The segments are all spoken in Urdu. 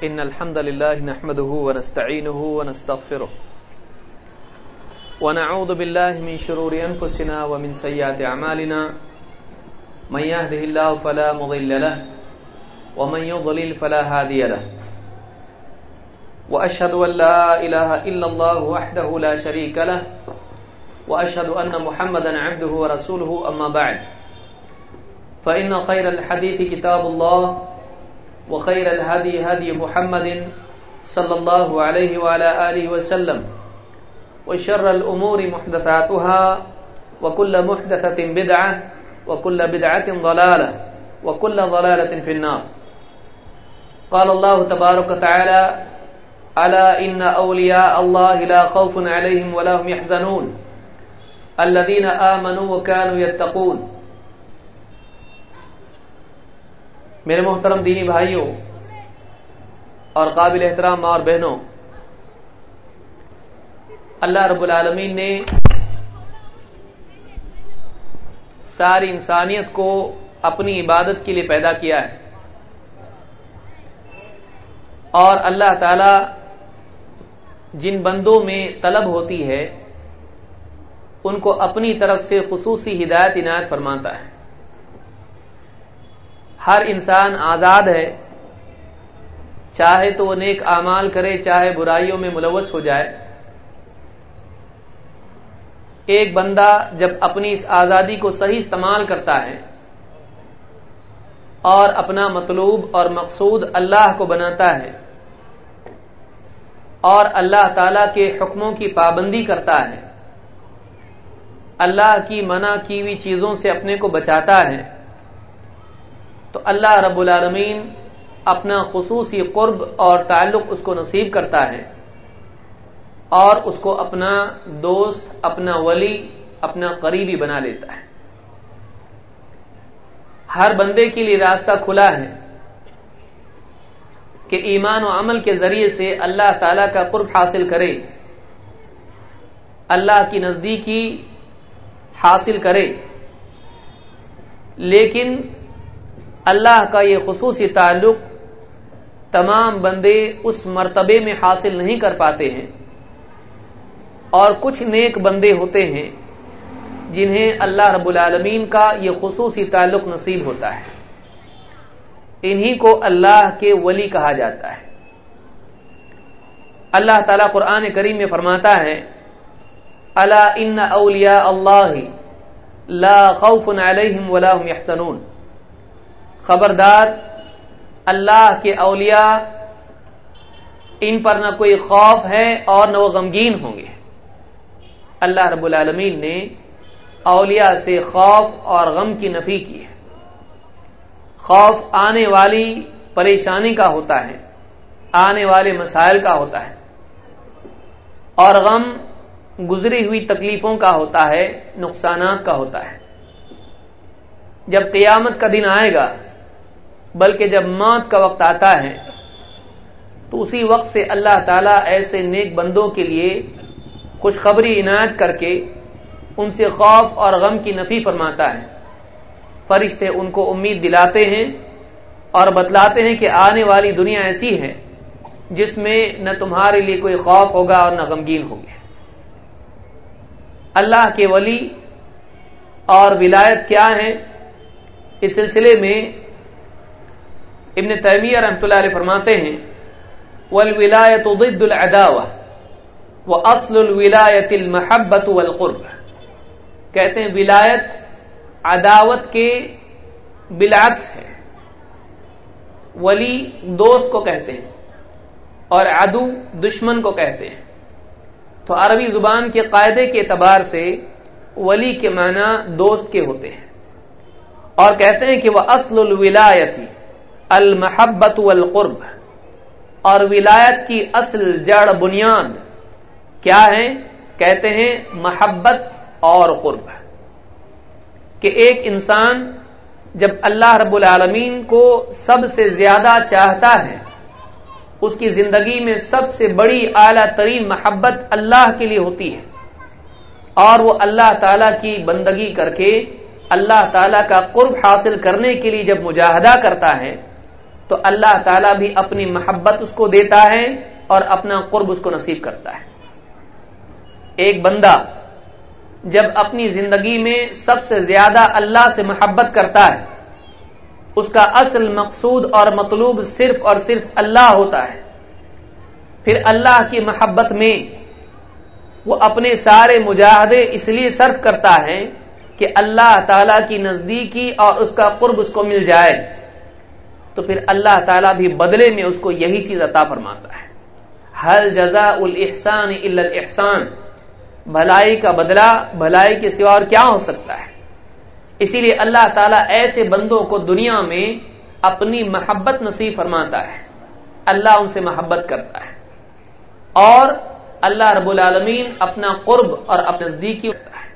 إن الحمد لله نحمده ونستعينه ونستغفره ونعوذ بالله من شرور أنفسنا ومن سيئات أعمالنا من يهده الله فلا مضل له ومن يضلل فلا هادي له وأشهد أن لا إله إلا الله وحده لا شريك له وأشهد أن محمدا عبده ورسوله أما بعد فإن خير الحديث كتاب الله وخير الهدي هدي محمد صلى الله عليه وعلى آله وسلم وشر الأمور محدثاتها وكل محدثة بدعة وكل بدعة ضلالة وكل ضلالة في النار. قال الله تبارك وتعالى ألا إن أولياء الله لا خوف عليهم ولا هم يحزنون الذين آمنوا وكانوا يتقون. میرے محترم دینی بھائیوں اور قابل احترام ماں اور بہنوں، اللہ رب العالمین نے ساری انسانیت کو اپنی عبادت کے لیے پیدا کیا ہے، اور اللہ تعالی جن بندوں میں طلب ہوتی ہے ان کو اپنی طرف سے خصوصی ہدایت عنایت فرماتا ہے. ہر انسان آزاد ہے، چاہے تو وہ نیک اعمال کرے چاہے برائیوں میں ملوث ہو جائے. ایک بندہ جب اپنی اس آزادی کو صحیح استعمال کرتا ہے اور اپنا مطلوب اور مقصود اللہ کو بناتا ہے اور اللہ تعالی کے حکموں کی پابندی کرتا ہے، اللہ کی منع کی ہوئی چیزوں سے اپنے کو بچاتا ہے، تو اللہ رب العالمین اپنا خصوصی قرب اور تعلق اس کو نصیب کرتا ہے اور اس کو اپنا دوست، اپنا ولی، اپنا قریبی بنا لیتا ہے. ہر بندے کے لیے راستہ کھلا ہے کہ ایمان و عمل کے ذریعے سے اللہ تعالی کا قرب حاصل کرے، اللہ کی نزدیکی حاصل کرے. لیکن اللہ کا یہ خصوصی تعلق تمام بندے اس مرتبے میں حاصل نہیں کر پاتے ہیں، اور کچھ نیک بندے ہوتے ہیں جنہیں اللہ رب العالمین کا یہ خصوصی تعلق نصیب ہوتا ہے. انہی کو اللہ کے ولی کہا جاتا ہے. اللہ تعالیٰ قرآن کریم میں فرماتا ہے الا ان اولیاء اللہ لا خوف علیہم ولا هم یحزنون. خبردار، اللہ کے اولیاء ان پر نہ کوئی خوف ہے اور نہ وہ غمگین ہوں گے. اللہ رب العالمین نے اولیاء سے خوف اور غم کی نفی کی ہے. خوف آنے والی پریشانی کا ہوتا ہے، آنے والے مسائل کا ہوتا ہے، اور غم گزری ہوئی تکلیفوں کا ہوتا ہے، نقصانات کا ہوتا ہے. جب قیامت کا دن آئے گا، بلکہ جب موت کا وقت آتا ہے، تو اسی وقت سے اللہ تعالیٰ ایسے نیک بندوں کے لیے خوشخبری عنایت کر کے ان سے خوف اور غم کی نفی فرماتا ہے. فرشتے ان کو امید دلاتے ہیں اور بتلاتے ہیں کہ آنے والی دنیا ایسی ہے جس میں نہ تمہارے لیے کوئی خوف ہوگا اور نہ غمگین ہوگے. اللہ کے ولی اور ولایت کیا ہے، اس سلسلے میں ابن تیمیہ رحمۃ اللہ علیہ فرماتے ہیں والولایۃ ضد العداوہ واصل الولایۃ المحبۃ والقرب. کہتے ہیں ولایت عداوت کے بالعکس ہے. ولی دوست کو کہتے ہیں اور عدو دشمن کو کہتے ہیں. تو عربی زبان کے قاعدے کے اعتبار سے ولی کے معنی دوست کے ہوتے ہیں، اور کہتے ہیں کہ وہ اصل الولایت المحبت والقرب. اور ولایت کی اصل جڑ بنیاد کیا ہے؟ کہتے ہیں محبت اور قرب. کہ ایک انسان جب اللہ رب العالمین کو سب سے زیادہ چاہتا ہے، اس کی زندگی میں سب سے بڑی اعلیٰ ترین محبت اللہ کے لیے ہوتی ہے، اور وہ اللہ تعالی کی بندگی کر کے اللہ تعالی کا قرب حاصل کرنے کے لیے جب مجاہدہ کرتا ہے تو تو اللہ تعالیٰ بھی اپنی محبت اس کو دیتا ہے اور اپنا قرب اس کو نصیب کرتا ہے. ایک بندہ جب اپنی زندگی میں سب سے زیادہ اللہ سے محبت کرتا ہے، اس کا اصل مقصود اور مطلوب صرف اور صرف اللہ ہوتا ہے، پھر اللہ کی محبت میں وہ اپنے سارے مجاہدے اس لیے صرف کرتا ہے کہ اللہ تعالیٰ کی نزدیکی اور اس کا قرب اس کو مل جائے، تو پھر اللہ تعالیٰ بھی بدلے میں اس کو یہی چیز عطا فرماتا ہے. هل جزاء الاحسان الا الاحسان، بھلائی کا بدلہ بھلائی کے سوا اور کیا ہو سکتا ہے. اسی لیے اللہ تعالیٰ ایسے بندوں کو دنیا میں اپنی محبت نصیب فرماتا ہے، اللہ ان سے محبت کرتا ہے، اور اللہ رب العالمین اپنا قرب اور اپنا نزدیکی ہوتا ہے.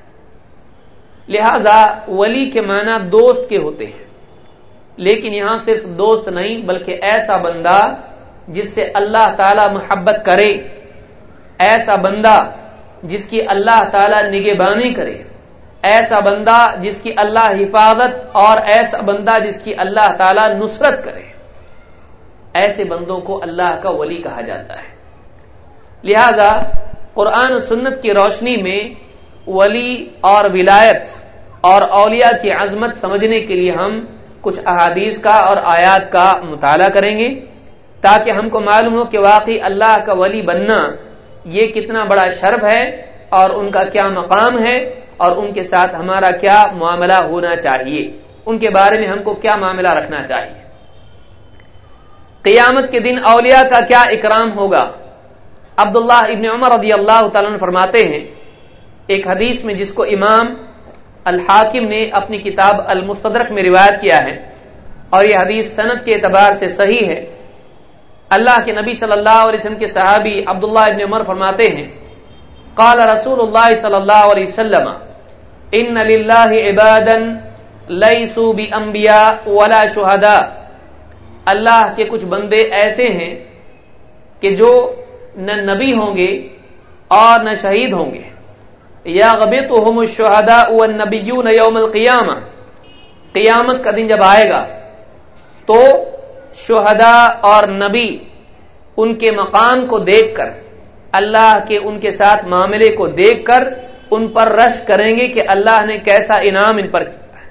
لہذا ولی کے معنی دوست کے ہوتے ہیں، لیکن یہاں صرف دوست نہیں بلکہ ایسا بندہ جس سے اللہ تعالی محبت کرے، ایسا بندہ جس کی اللہ تعالی نگہبانی کرے، ایسا بندہ جس کی اللہ حفاظت، اور ایسا بندہ جس کی اللہ تعالی نصرت کرے. ایسے بندوں کو اللہ کا ولی کہا جاتا ہے. لہذا قرآن و سنت کی روشنی میں ولی اور ولایت اور اولیاء کی عظمت سمجھنے کے لیے ہم کچھ احادیث کا اور آیات کا مطالعہ کریں گے، تاکہ ہم کو معلوم ہو کہ واقعی اللہ کا ولی بننا یہ کتنا بڑا شرف ہے، اور ان کا کیا مقام ہے، اور ان کے ساتھ ہمارا کیا معاملہ ہونا چاہیے، ان کے بارے میں ہم کو کیا معاملہ رکھنا چاہیے. قیامت کے دن اولیاء کا کیا اکرام ہوگا. عبداللہ ابن عمر رضی اللہ تعالیٰ عنہ فرماتے ہیں ایک حدیث میں، جس کو امام الحاکم نے اپنی کتاب المستدرک میں روایت کیا ہے، اور یہ حدیث سند کے اعتبار سے صحیح ہے. اللہ کے نبی صلی اللہ علیہ وسلم کے صحابی عبداللہ ابن عمر فرماتے ہیں قال رسول اللہ صلی اللہ علیہ وسلم ان للہ عبادا لیسوا بانبیاء ولا شہداء، اللہ کے کچھ بندے ایسے ہیں کہ جو نہ نبی ہوں گے اور نہ شہید ہوں گے. یغبطہم الشہداء والنبیون یوم القیامہ، قیامت کا دن جب آئے گا تو شہداء اور نبی ان کے مقام کو دیکھ کر، اللہ کے ان کے ساتھ معاملے کو دیکھ کر ان پر رش کریں گے کہ اللہ نے کیسا انعام ان پر کیا ہے.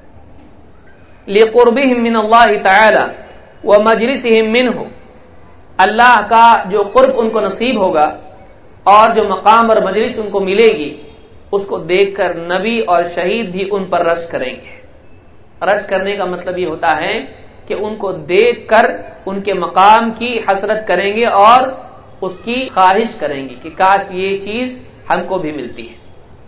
لقربہم من اللہ تعالی ومجلسہم منہ، اللہ کا جو قرب ان کو نصیب ہوگا اور جو مقام اور مجلس ان کو ملے گی، اس کو دیکھ کر نبی اور شہید بھی ان پر رش کریں گے. رش کرنے کا مطلب یہ ہوتا ہے کہ ان کو دیکھ کر ان کے مقام کی حسرت کریں گے اور اس کی خواہش کریں گے کہ کاش یہ چیز ہم کو بھی ملتی ہے.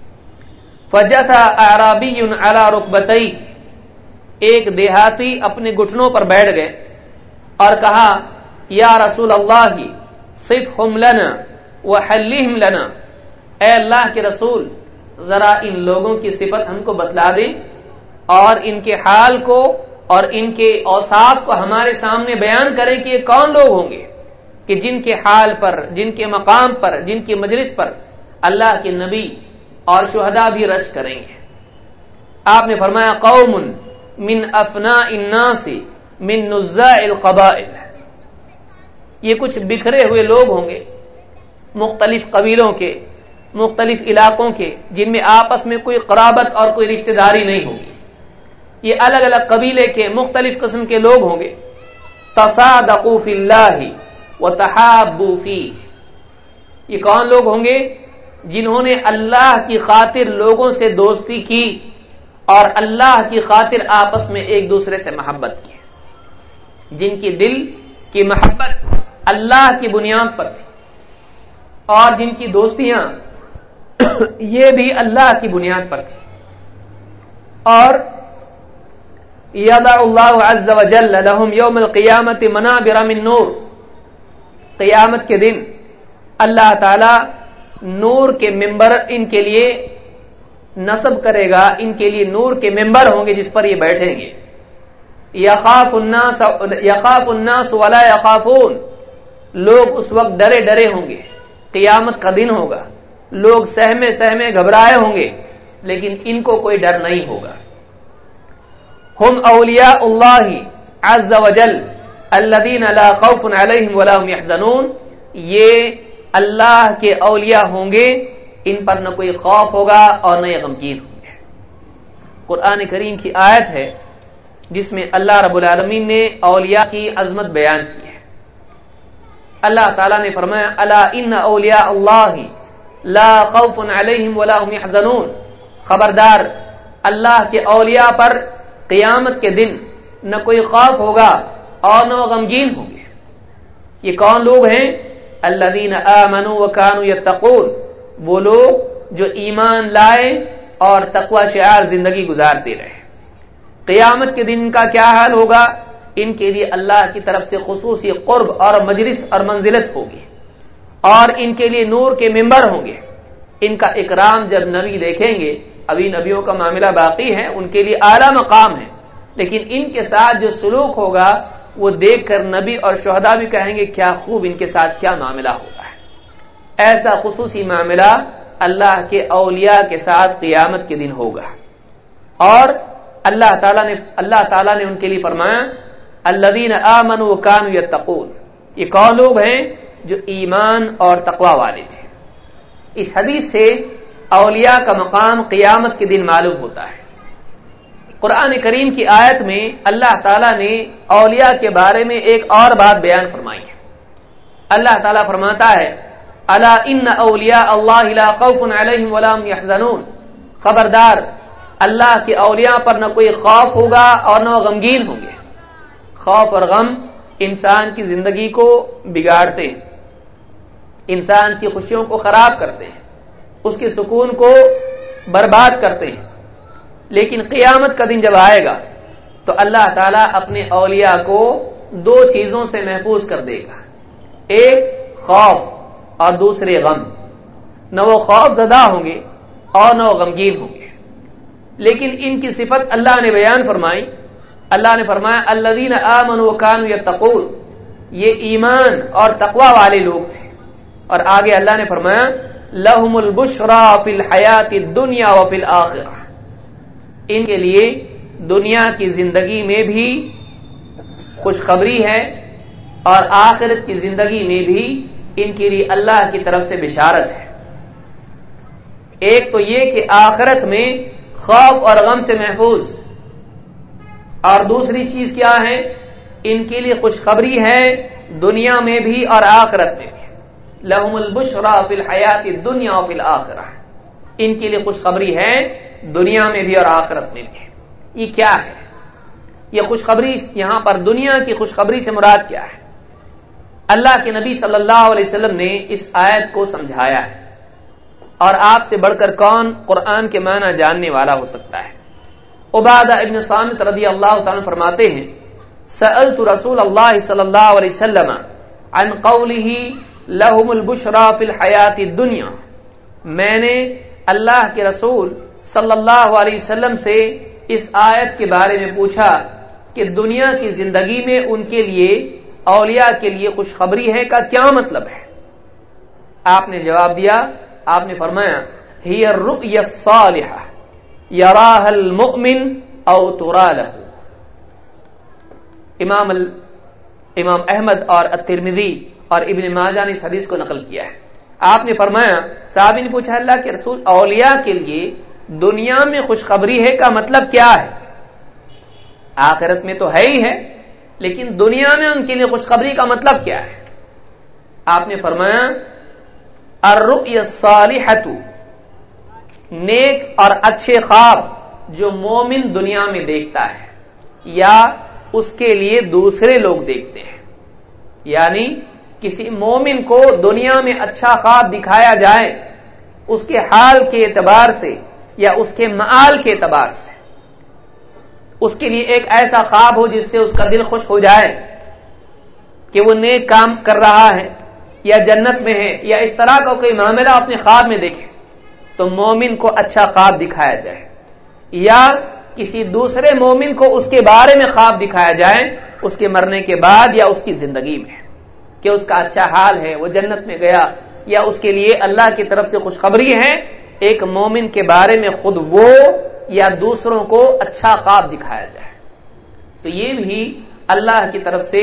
فجث اعرابی علی رکبتیہ، ایک دیہاتی اپنے گھٹنوں پر بیٹھ گئے اور کہا یا رسول اللہ صفہم لنا وحلہم لنا، اے اللہ کے رسول ذرا ان لوگوں کی صفت ہم کو بتلا دیں اور ان کے حال کو اور ان کے اوصاف کو ہمارے سامنے بیان کریں کہ یہ کون لوگ ہوں گے کہ جن کے حال پر، جن کے مقام پر، جن کی مجلس پر اللہ کے نبی اور شہداء بھی رش کریں گے. آپ نے فرمایا قوم من افناء الناس من نزاع القبائل، یہ کچھ بکھرے ہوئے لوگ ہوں گے مختلف قبیلوں کے، مختلف علاقوں کے، جن میں آپس میں کوئی قرابت اور کوئی رشتہ داری نہیں ہوگی. یہ الگ الگ قبیلے کے مختلف قسم کے لوگ ہوں گے. تصادقوا فی اللہ وتحابوا فیہ، یہ کون لوگ ہوں گے؟ جنہوں نے اللہ کی خاطر لوگوں سے دوستی کی اور اللہ کی خاطر آپس میں ایک دوسرے سے محبت کی، جن کی دل کی محبت اللہ کی بنیاد پر تھی اور جن کی دوستیاں یہ بھی اللہ کی بنیاد پر تھی. اور یضع اللہ عز وجل لهم یوم القیامت منابر من نور، قیامت کے دن اللہ تعالی نور کے ممبر ان کے لیے نصب کرے گا، ان کے لیے نور کے ممبر ہوں گے جس پر یہ بیٹھیں گے. یخاف الناس ولا یخافون، لوگ اس وقت ڈرے ڈرے ہوں گے. قیامت کا دن ہوگا، لوگ سہمے سہمے گھبرائے ہوں گے، لیکن ان کو کوئی ڈر نہیں ہوگا. ہم اولیاء اللہ عز وجل الذین لا خوف علیہم ولا هم یحزنون، یہ اللہ کے اولیاء ہوں گے، ان پر نہ کوئی خوف ہوگا اور نہ یہ غمگین ہوں گے۔ قرآن کریم کی آیت ہے جس میں اللہ رب العالمین نے اولیاء کی عظمت بیان کی ہے۔ اللہ تعالیٰ نے فرمایا الا ان اولیاء اللہ لا خوف علیہم ولا هم یحزنون، خبردار اللہ کے اولیاء پر قیامت کے دن نہ کوئی خوف ہوگا اور نہ وہ غمگین ہوں گے۔ یہ کون لوگ ہیں؟ الذین آمنوا وکانوا یتقون، وہ لوگ جو ایمان لائے اور تقوی شعار زندگی گزارتے رہے۔ قیامت کے دن کا کیا حال ہوگا؟ ان کے لیے اللہ کی طرف سے خصوصی قرب اور مجلس اور منزلت ہوگی، اور ان کے لیے نور کے ممبر ہوں گے۔ ان کا اکرام جب نبی دیکھیں گے، ابھی نبیوں کا معاملہ باقی ہے، ان کے لیے اعلیٰ مقام ہے، لیکن ان کے ساتھ جو سلوک ہوگا وہ دیکھ کر نبی اور شہداء بھی کہیں گے کیا خوب ان کے ساتھ کیا معاملہ ہوگا ہے۔ ایسا خصوصی معاملہ اللہ کے اولیاء کے ساتھ قیامت کے دن ہوگا۔ اور اللہ تعالیٰ نے ان کے لیے فرمایا الذین آمنوا وکانوا یتقون، یہ کون لوگ ہیں؟ جو ایمان اور تقوی والے تھے۔ اس حدیث سے اولیاء کا مقام قیامت کے دن معلوم ہوتا ہے۔ قرآن کریم کی آیت میں اللہ تعالیٰ نے اولیاء کے بارے میں ایک اور بات بیان فرمائی ہے۔ اللہ تعالیٰ فرماتا ہے الا ان اولیاء اللہ لا خوف علیہم ولا هم یحزنون، خبردار اللہ کے اولیاء پر نہ کوئی خوف ہوگا اور نہ وہ غمگین ہوں گے۔ خوف اور غم انسان کی زندگی کو بگاڑتے ہیں، انسان کی خوشیوں کو خراب کرتے ہیں، اس کے سکون کو برباد کرتے ہیں۔ لیکن قیامت کا دن جب آئے گا تو اللہ تعالیٰ اپنے اولیاء کو دو چیزوں سے محفوظ کر دے گا، ایک خوف اور دوسرے غم۔ نہ وہ خوف زدہ ہوں گے اور نہ وہ غمگین ہوں گے۔ لیکن ان کی صفت اللہ نے بیان فرمائی۔ اللہ نے فرمایا الذین آمنوا وکانوا یتقون، یہ ایمان اور تقوی والے لوگ تھے۔ اور آگے اللہ نے فرمایا لہم البشری فی الحیات الدنیا وفی الآخرہ، ان کے لیے دنیا کی زندگی میں بھی خوشخبری ہے اور آخرت کی زندگی میں بھی ان کے لیے اللہ کی طرف سے بشارت ہے۔ ایک تو یہ کہ آخرت میں خوف اور غم سے محفوظ، اور دوسری چیز کیا ہے؟ ان کے لیے خوشخبری ہے دنیا میں بھی اور آخرت میں بھی۔ لہم البشری فی الحیات الدنیا وفی الآخرہ، ان کے لیے خوشخبری ہے دنیا میں بھی اور آخرت میں بھی۔ یہ کیا ہے؟ یہ خوشخبری یہاں پر دنیا کی خوشخبری سے مراد کیا ہے؟ اللہ کے نبی صلی اللہ علیہ وسلم نے اس آیت کو سمجھایا ہے، اور آپ سے بڑھ کر کون قرآن کے معنی جاننے والا ہو سکتا ہے؟ عبادہ ابن صامت رضی اللہ تعالیٰ فرماتے ہیں سألت رسول اللہ صلی اللہ علیہ وسلم عن قوله لهم البشرى فی الحیات الدنیا، میں نے اللہ کے رسول صلی اللہ علیہ وسلم سے اس آیت کے بارے میں پوچھا کہ دنیا کی زندگی میں ان کے لیے اولیاء کے لیے خوشخبری ہے کا کیا مطلب ہے؟ آپ نے جواب دیا، آپ نے فرمایا ہی الرؤیا الصالحہ یراها المؤمن او ترى له۔ امام احمد اور الترمذی اور ابن ماجہ نے اس حدیث کو نقل کیا ہے۔ آپ نے فرمایا، صحابی نے پوچھا اللہ کے رسول اولیاء کے لیے دنیا میں خوشخبری ہے کا مطلب کیا ہے؟ آخرت میں تو ہے ہی ہے، لیکن دنیا میں ان کے لیے خوشخبری کا مطلب کیا ہے؟ آپ نے فرمایا الرؤیا الصالحۃ، نیک اور اچھے خواب جو مومن دنیا میں دیکھتا ہے یا اس کے لیے دوسرے لوگ دیکھتے ہیں، یعنی کسی مومن کو دنیا میں اچھا خواب دکھایا جائے اس کے حال کے اعتبار سے یا اس کے معال کے اعتبار سے، اس کے لیے ایک ایسا خواب ہو جس سے اس کا دل خوش ہو جائے کہ وہ نیک کام کر رہا ہے یا جنت میں ہے، یا اس طرح کا کوئی معاملہ اپنے خواب میں دیکھے تو مومن کو اچھا خواب دکھایا جائے، یا کسی دوسرے مومن کو اس کے بارے میں خواب دکھایا جائے اس کے مرنے کے بعد یا اس کی زندگی میں کہ اس کا اچھا حال ہے، وہ جنت میں گیا، یا اس کے لیے اللہ کی طرف سے خوشخبری ہے۔ ایک مومن کے بارے میں خود وہ یا دوسروں کو اچھا خواب دکھایا جائے، تو یہ بھی اللہ کی طرف سے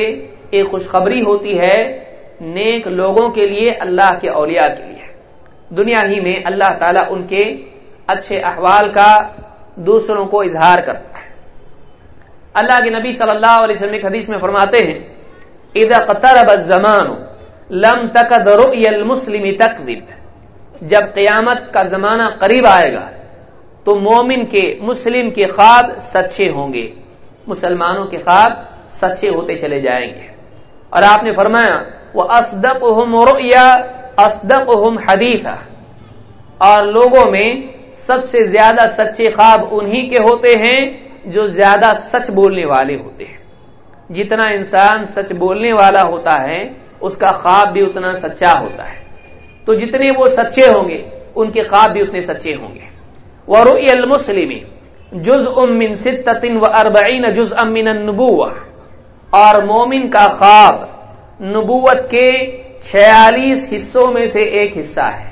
ایک خوشخبری ہوتی ہے نیک لوگوں کے لیے، اللہ کے اولیاء کے لیے۔ دنیا ہی میں اللہ تعالیٰ ان کے اچھے احوال کا دوسروں کو اظہار کرتا ہے۔ اللہ کے نبی صلی اللہ علیہ وسلم ایک حدیث میں فرماتے ہیں اذا اقترب الزمان لم تکد رؤیا المسلم تکذب، جب قیامت کا زمانہ قریب آئے گا تو مومن کے، مسلم کے خواب سچے ہوں گے، مسلمانوں کے خواب سچے ہوتے چلے جائیں گے۔ اور آپ نے فرمایا وَأَصْدَقُهُمْ رُؤْيَا أَصْدَقُهُمْ حَدِيثًا، اور لوگوں میں سب سے زیادہ سچے خواب انہی کے ہوتے ہیں جو زیادہ سچ بولنے والے ہوتے ہیں۔ جتنا انسان سچ بولنے والا ہوتا ہے اس کا خواب بھی اتنا سچا ہوتا ہے، تو جتنے وہ سچے ہوں گے ان کے خواب بھی اتنے سچے ہوں گے۔ وَرُؤْيَا الْمُسْلِمِ جُزْءٌ مِّن 46 جُزْءً مِّنَ النُّبُوَّةِ، اور مومن کا خواب نبوت کے 46 حصوں میں سے ایک حصہ ہے۔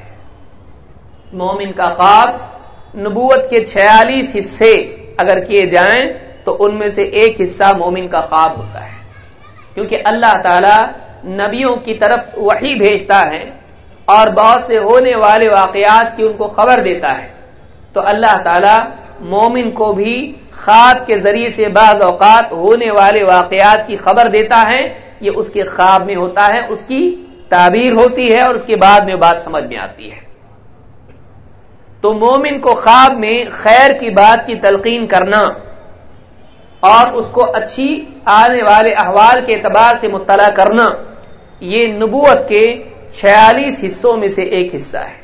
مومن کا خواب نبوت کے 46 حصے اگر کیے جائیں تو ان میں سے ایک حصہ مومن کا خواب ہوتا ہے، کیونکہ اللہ تعالی نبیوں کی طرف وحی بھیجتا ہے اور بہت سے ہونے والے واقعات کی ان کو خبر دیتا ہے، تو اللہ تعالی مومن کو بھی خواب کے ذریعے سے بعض اوقات ہونے والے واقعات کی خبر دیتا ہے، یہ اس کے خواب میں ہوتا ہے، اس کی تعبیر ہوتی ہے اور اس کے بعد میں بات سمجھ میں آتی ہے۔ تو مومن کو خواب میں خیر کی بات کی تلقین کرنا اور اس کو اچھی آنے والے احوال کے اعتبار سے مطلع کرنا، یہ نبوت کے 46 حصوں میں سے ایک حصہ ہے۔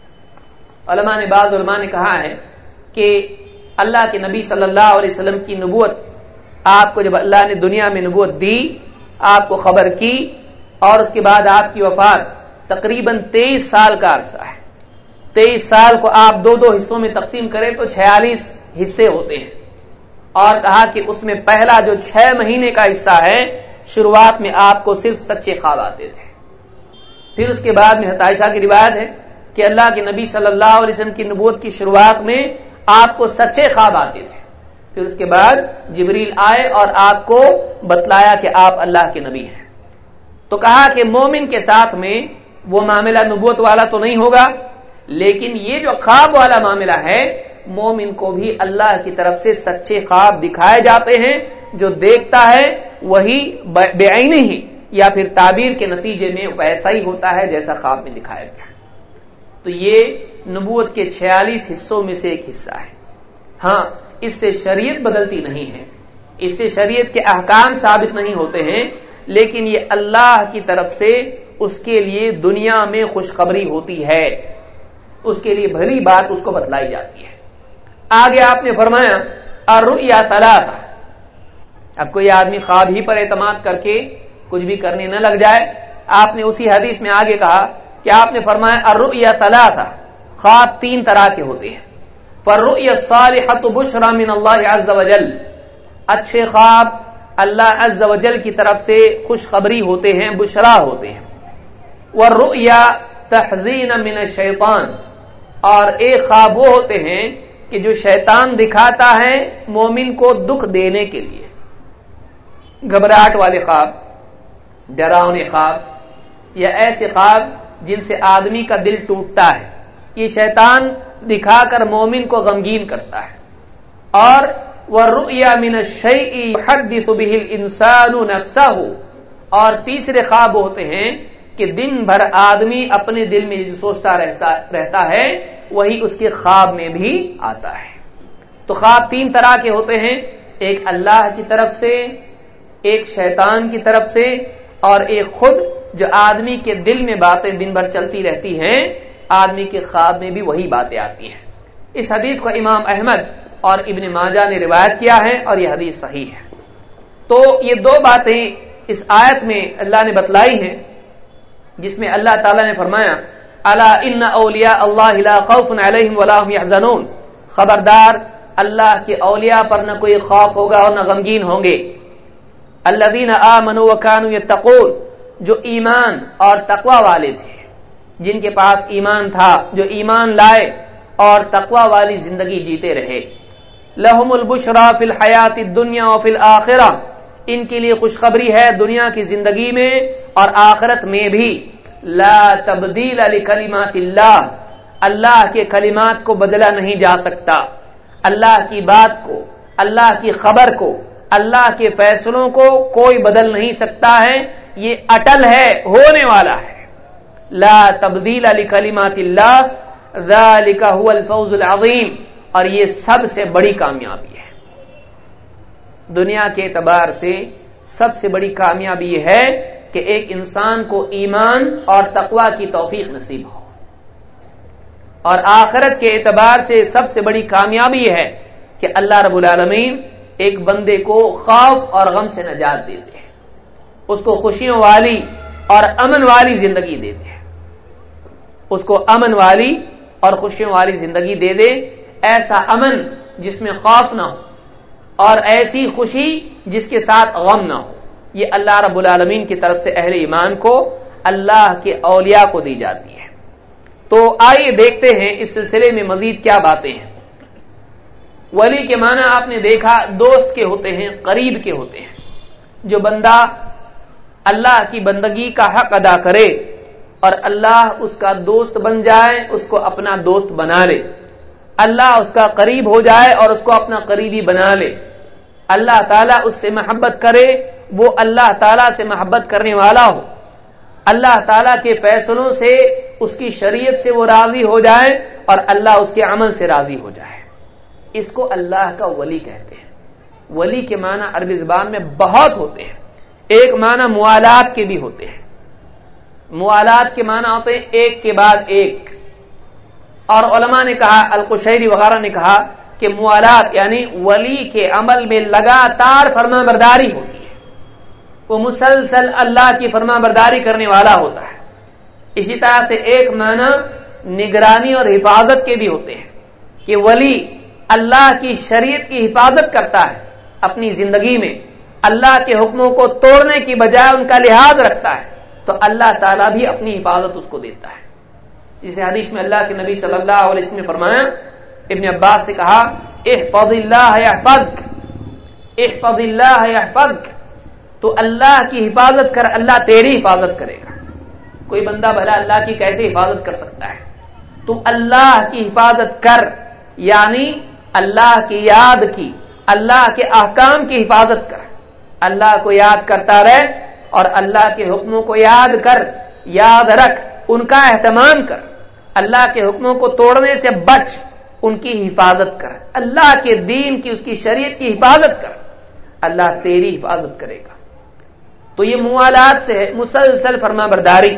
بعض علماء نے کہا ہے کہ اللہ کے نبی صلی اللہ علیہ وسلم کی نبوت، آپ کو جب اللہ نے دنیا میں نبوت دی، آپ کو خبر کی، اور اس کے بعد آپ کی وفات تقریباً 23 سال کا عرصہ ہے۔ 23 سال کو آپ دو حصوں میں تقسیم کریں تو 46 حصے ہوتے ہیں، اور کہا کہ اس میں پہلا جو 6 مہینے کا حصہ ہے، شروعات میں آپ کو صرف سچے خواب آتے تھے، پھر اس کے بعد میں عائشہ کی روایت ہے کہ اللہ کے نبی صلی اللہ علیہ وسلم کی نبوت کی شروعات میں آپ کو سچے خواب آتے تھے، پھر اس کے بعد جبریل آئے اور آپ کو بتلایا کہ آپ اللہ کے نبی ہیں۔ تو کہا کہ مومن کے ساتھ میں وہ معاملہ نبوت والا تو نہیں ہوگا، لیکن یہ جو خواب والا معاملہ ہے، مومن کو بھی اللہ کی طرف سے سچے خواب دکھائے جاتے ہیں، جو دیکھتا ہے وہی بعینہ ہی یا پھر تعبیر کے نتیجے میں ویسا ہی ہوتا ہے جیسا خواب میں دکھایا گیا۔ تو یہ نبوت کے 46 حصوں میں سے ایک حصہ ہے۔ ہاں، اس سے شریعت بدلتی نہیں ہے، اس سے شریعت کے احکام ثابت نہیں ہوتے ہیں، لیکن یہ اللہ کی طرف سے اس کے لیے دنیا میں خوشخبری ہوتی ہے، اس کے لیے بھلی بات اس کو بتلائی جاتی ہے۔ آگے آپ نے فرمایا الرؤیا ثلاثہ، اب کوئی آدمی خواب ہی پر اعتماد کر کے کچھ بھی کرنے نہ لگ جائے، آپ نے اسی حدیث میں آگے کہا کہ آپ نے فرمایا الرؤیا ثلاثہ، خواب 3 طرح کے ہوتے ہیں۔ فالرؤیا الصالحۃ بشرا من اللہ عز وجل، اچھے خواب اللہ عز وجل کی طرف سے خوشخبری ہوتے ہیں، بشرا ہوتے ہیں۔ والرؤیا تحزین من الشیطان، اور ایک خواب وہ ہوتے ہیں کہ جو شیطان دکھاتا ہے مومن کو دکھ دینے کے لیے، گھبراہٹ والے خواب، ڈراؤنے خواب، یا ایسے خواب جن سے آدمی کا دل ٹوٹتا ہے، یہ شیطان دکھا کر مومن کو غمگین کرتا ہے۔ اور والرؤیا من الشیء یحدث به الانسان نفسه، اور تیسرے خواب ہوتے ہیں کہ دن بھر آدمی اپنے دل میں جو سوچتا رہتا ہے وہی اس کے خواب میں بھی آتا ہے۔ تو خواب 3 طرح کے ہوتے ہیں، ایک اللہ کی طرف سے، ایک شیطان کی طرف سے، اور ایک خود جو آدمی کے دل میں باتیں دن بھر چلتی رہتی ہیں، آدمی کے خواب میں بھی وہی باتیں آتی ہیں۔ اس حدیث کو امام احمد اور ابن ماجہ نے روایت کیا ہے اور یہ حدیث صحیح ہے۔ تو یہ 2 باتیں اس آیت میں اللہ نے بتلائی ہیں، جس میں اللہ تعالیٰ نے فرمایا الا ان اولیاء اللہ لا خوف علیہم ولا هم يحزنون، خبردار اللہ کے اولیاء پر نہ کوئی خوف ہوگا اور نہ غمگین ہوں گے۔ الذین آمنوا وکانوا یتقون، جو ایمان اور تقوی والے تھے، جن کے پاس ایمان تھا، جو ایمان لائے اور تقوی والی زندگی جیتے رہے۔ لہم البشری فی الحیات الدنیا وفی الآخرہ، ان کے لیے خوشخبری ہے دنیا کی زندگی میں اور آخرت میں بھی، لا تبدیل لکلمات اللہ، اللہ کے کلمات کو بدلا نہیں جا سکتا، اللہ کی بات کو، اللہ کی خبر کو، اللہ کے فیصلوں کو کوئی بدل نہیں سکتا ہے، یہ اٹل ہے، ہونے والا ہے۔ لا تبدیل لکلمات اللہ ذالک هو الفوز العظیم، اور یہ سب سے بڑی کامیابی ہے۔ دنیا کے اعتبار سے سب سے بڑی کامیابی یہ ہے کہ ایک انسان کو ایمان اور تقوی کی توفیق نصیب ہو، اور آخرت کے اعتبار سے سب سے بڑی کامیابی یہ ہے کہ اللہ رب العالمین ایک بندے کو خوف اور غم سے نجات دے دے، اس کو خوشیوں والی اور امن والی زندگی دے دے، اس کو امن والی اور خوشیوں والی زندگی دے دے، ایسا امن جس میں خوف نہ ہو اور ایسی خوشی جس کے ساتھ غم نہ ہو، یہ اللہ رب العالمین کی طرف سے اہل ایمان کو، اللہ کے اولیاء کو دی جاتی ہے۔ تو آئیے دیکھتے ہیں اس سلسلے میں مزید کیا باتیں ہیں۔ ولی کے معنی آپ نے دیکھا دوست کے ہوتے ہیں، قریب کے ہوتے ہیں۔ جو بندہ اللہ کی بندگی کا حق ادا کرے اور اللہ اس کا دوست بن جائے، اس کو اپنا دوست بنا لے، اللہ اس کا قریب ہو جائے اور اس کو اپنا قریبی بنا لے، اللہ تعالیٰ اس سے محبت کرے، وہ اللہ تعالیٰ سے محبت کرنے والا ہو، اللہ تعالیٰ کے فیصلوں سے، اس کی شریعت سے وہ راضی ہو جائے اور اللہ اس کے عمل سے راضی ہو جائے، اس کو اللہ کا ولی کہتے ہیں۔ ولی کے معنی عربی زبان میں بہت ہوتے ہیں، ایک معنی موالات کے بھی ہوتے ہیں، موالات کے معنی ہوتے ہیں ایک کے بعد ایک، اور علماء نے کہا، القشیری وغیرہ نے کہا کہ موالات یعنی ولی کے عمل میں لگاتار فرما برداری ہوتی ہے، وہ مسلسل اللہ کی فرما برداری کرنے والا ہوتا ہے۔ اسی طرح سے ایک معنی نگرانی اور حفاظت کے بھی ہوتے ہیں کہ ولی اللہ کی شریعت کی حفاظت کرتا ہے اپنی زندگی میں، اللہ کے حکموں کو توڑنے کی بجائے ان کا لحاظ رکھتا ہے، تو اللہ تعالیٰ بھی اپنی حفاظت اس کو دیتا ہے۔ جسے حدیث میں اللہ کے نبی صلی اللہ علیہ وسلم نے فرمایا، ابن عباس سے کہا، احفظ اللہ یحفظک، احفظ اللہ یحفظک، تو اللہ کی حفاظت کر، اللہ تیری حفاظت کرے گا۔ کوئی بندہ بھلا اللہ کی کیسے حفاظت کر سکتا ہے؟ تو اللہ کی حفاظت کر، یعنی اللہ کی یاد کی، اللہ کے احکام کی حفاظت کر، اللہ کو یاد کرتا رہ اور اللہ کے حکموں کو یاد کر، یاد رکھ، ان کا اہتمام کر، اللہ کے حکموں کو توڑنے سے بچ، ان کی حفاظت کر، اللہ کے دین کی، اس کی شریعت کی حفاظت کر، اللہ تیری حفاظت کرے گا۔ تو یہ موالات سے ہے، مسلسل فرما برداری،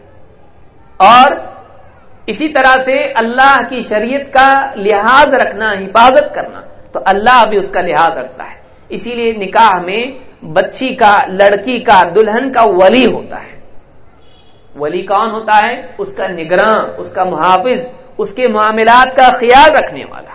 اور اسی طرح سے اللہ کی شریعت کا لحاظ رکھنا، حفاظت کرنا، تو اللہ بھی اس کا لحاظ رکھتا ہے۔ اسی لیے نکاح میں بچی کا، لڑکی کا، دلہن کا ولی ہوتا ہے۔ ولی کون ہوتا ہے؟ اس کا نگراں، اس کا محافظ، اس کے معاملات کا خیال رکھنے والا،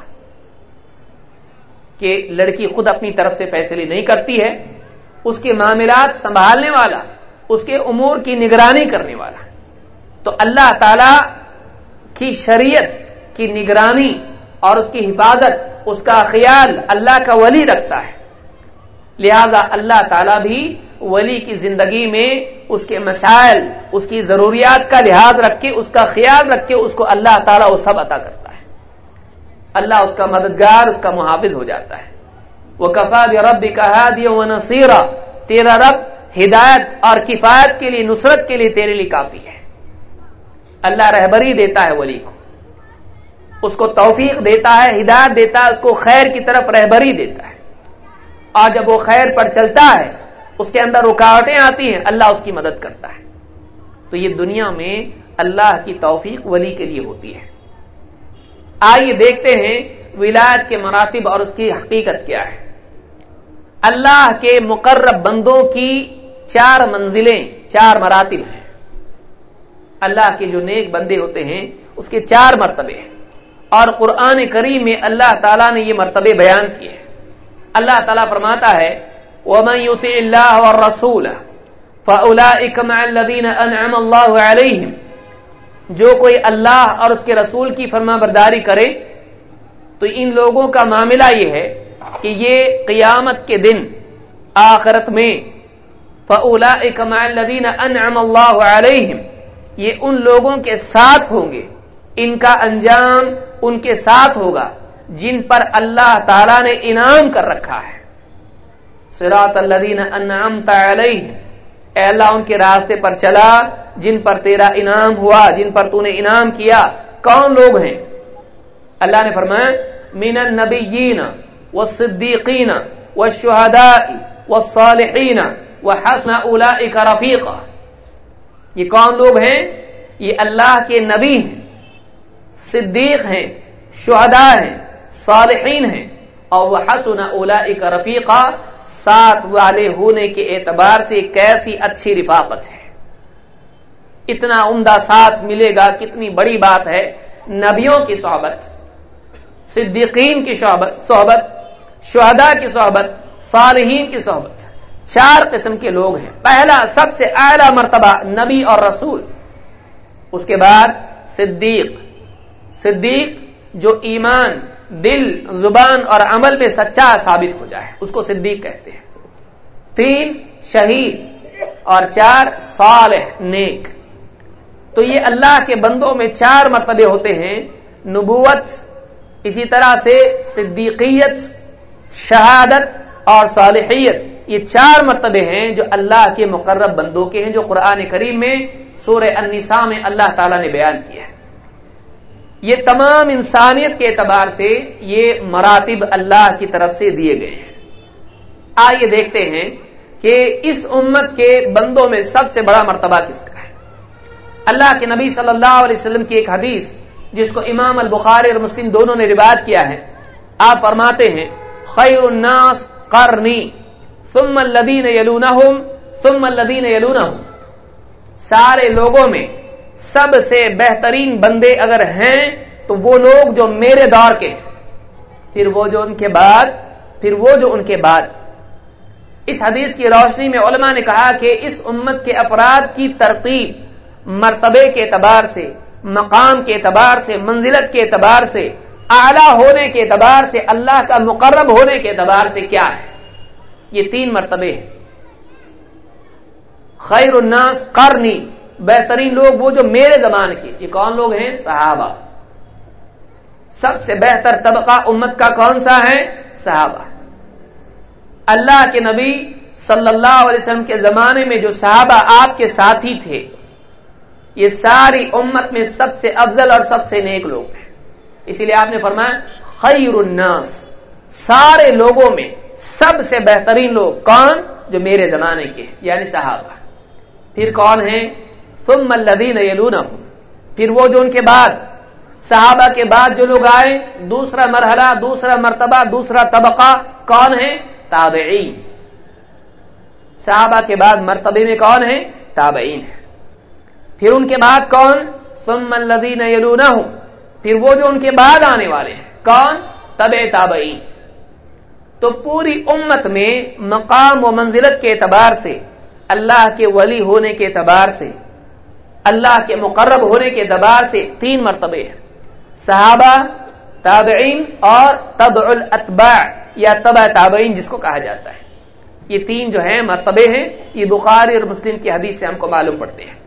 کہ لڑکی خود اپنی طرف سے فیصلے نہیں کرتی ہے، اس کے معاملات سنبھالنے والا، اس کے امور کی نگرانی کرنے والا۔ تو اللہ تعالی کی شریعت کی نگرانی اور اس کی حفاظت، اس کا خیال اللہ کا ولی رکھتا ہے، لہذا اللہ تعالیٰ بھی ولی کی زندگی میں اس کے مسائل، اس کی ضروریات کا لحاظ رکھ کے، اس کا خیال رکھ کے، اس کو اللہ تعالیٰ وہ سب عطا کرتا ہے، اللہ اس کا مددگار، اس کا محافظ ہو جاتا ہے۔ وَكَفَى بِرَبِّكَ هَادِيًا وَنَصِيرًا، تیرا رب ہدایت اور کفایت کے لیے، نصرت کے لیے تیرے لیے کافی ہے۔ اللہ رہبری دیتا ہے ولی کو، اس کو توفیق دیتا ہے، ہدایت دیتا ہے، اس کو خیر کی طرف رہبری دیتا ہے، اور جب وہ خیر پر چلتا ہے، اس کے اندر رکاوٹیں آتی ہیں، اللہ اس کی مدد کرتا ہے۔ تو یہ دنیا میں اللہ کی توفیق ولی کے لیے ہوتی ہے۔ آئیے دیکھتے ہیں ولایت کے مراتب اور اس کی حقیقت کیا ہے۔ اللہ کے مقرب بندوں کی 4 منزلیں، 4 مراتب ہیں۔ اللہ کے جو نیک بندے ہوتے ہیں اس کے 4 مرتبے ہیں، اور قرآن کریم میں اللہ تعالیٰ نے یہ مرتبے بیان کیے ہیں۔ اللہ تعالیٰ فرماتا ہے، وَمَن يُطِعِ اللَّهَ وَالرَّسُولَ فَأُولَئِكَ مَعَ الَّذِينَ أَنْعَمَ اللَّهُ عَلَيْهِمْ، جو کوئی اللہ اور اس کے رسول کی فرما برداری کرے تو ان لوگوں کا معاملہ یہ ہے کہ یہ قیامت کے دن आखिरत में फउलाइका मअल्लज़ीना अनअम अल्लाहु अलैहिम, ये उन लोगों के साथ होंगे, इनका अंजाम उनके साथ होगा जिन पर अल्लाह ताला ने इनाम कर रखा है। सिरातल लज़ीना अनअमता अलैहिम, ऐ अल्लाह उनके रास्ते पर चला जिन पर तेरा इनाम हुआ, जिन पर तूने इनाम किया। कौन लोग हैं? अल्लाह ने फरमाया मिनन नबिय्यीन वस्सिद्दीकीन वश्शुहदाई वस्सालिहीन वहसना उलाइका रफीका। ये कौन लोग हैं? ये अल्लाह के नबी हैं, सिद्दीक हैं, शुहदा हैं, सालिहीन हैं, और वहसना उलाइका रफीका, साथ वाले होने के एतबार से कैसी अच्छी रिफाकत है। इतना उम्दा साथ मिलेगा, कितनी बड़ी बात है। नबियों की सोहबत, सिद्दीकीन की सोहबत, शुहदा की सोहबत, सालिहीन की सोहबत। 4 किस्म के लोग हैं। पहला सबसे आला मर्तबा नबी और रसूल, उसके बाद सिद्दीक, सिद्दीक जो ईमान दिल, जुबान और अमल में सच्चा साबित हो जाए उसको सिद्दीक कहते हैं। 3 शहीद और 4 सालेह, नेक। तो ये अल्लाह के बंदों में 4 मर्तबे होते हैं, नबूवत, इसी तरह से सिद्दीकियत, शहादत और सालिहियत। ये 4 मर्तबे हैं जो अल्लाह के मुकर्रब बंदों के हैं, जो कुरान करीम में सूरह अन्निसा में अल्लाह ताला ने बयान किया है। ये तमाम इंसानियत के एतबार से ये मरातिब अल्लाह की तरफ से दिए गए हैं। आइए देखते हैं कि इस उम्मत के बंदों में सबसे बड़ा मर्तबा किसका है। अल्लाह के नबी सल्लल्लाहु अलैहि वसल्लम की एक हदीस जिसको इमाम अल बुखारी और मुस्लिम दोनों ने रिवायत किया है, आप फरमाते हैं खैरुन नास कर्नी सुम्मा अल्लज़ीना यलूनहुम सुम्मा अल्लज़ीना यलूनहुम। सारे लोगों में सबसे बेहतरीन बंदे अगर हैं तो वो लोग जो मेरे दौर के हैं, फिर वो जो उनके बाद, फिर वो जो उनके बाद। इस हदीस की रोशनी में उलमा ने कहा कि इस उम्मत के अफराद की तरतीब मर्तबे के एतबार से, मकाम के एतबार से, मंजिलत के एतबार से, आला होने के एतबार से, अल्लाह का मुकर्रब होने के एतबार से क्या है। ये 3 मर्तबे हैं। खैरुन नास कर्नी, बेहतरीन लोग वो जो मेरे जमाने के। ये कौन लोग हैं? सहाबा। सबसे बेहतर तबका उम्मत का कौन सा है? सहाबा। अल्लाह के नबी सल्लल्लाहु अलैहि वसल्लम के जमाने में जो सहाबा आपके साथी थे, ये सारी उम्मत में सबसे अफजल और सबसे नेक लोग हैं। इसीलिए आपने फरमाया खैरुन नास, सारे लोगों में सबसे बेहतरीन लोग कौन? जो मेरे जमाने के, यानी सहाबा। फिर कौन है? सुम्मा अल्लज़ीना यलूनहुम, फिर वो जो उनके बाद, सहाबा के बाद जो लोग आए, दूसरा मरहला, दूसरा मर्तबा, दूसरा तबका कौन है? ताबईन। सहाबा के बाद मर्तबे में कौन है? ताबईन है। फिर उनके बाद कौन? सुम्मा अल्लज़ीना यलूनहुम, फिर वो जो उनके बाद आने वाले हैं, कौन? तबे ताबईन। तो पूरी उम्मत में मकाम व मंजिलत के एतबार से, अल्लाह के वली होने के एतबार से, अल्लाह के मुकर्रब होने के एतबार से 3 मर्तबे हैं, सहाबा, ताबईन और तबउल अतबा या तबा ताबईन जिसको कहा जाता है। ये 3 जो हैं मर्तबे हैं, ये बुखारी और मुस्लिम की हदीस से हमको मालूम पड़ते हैं।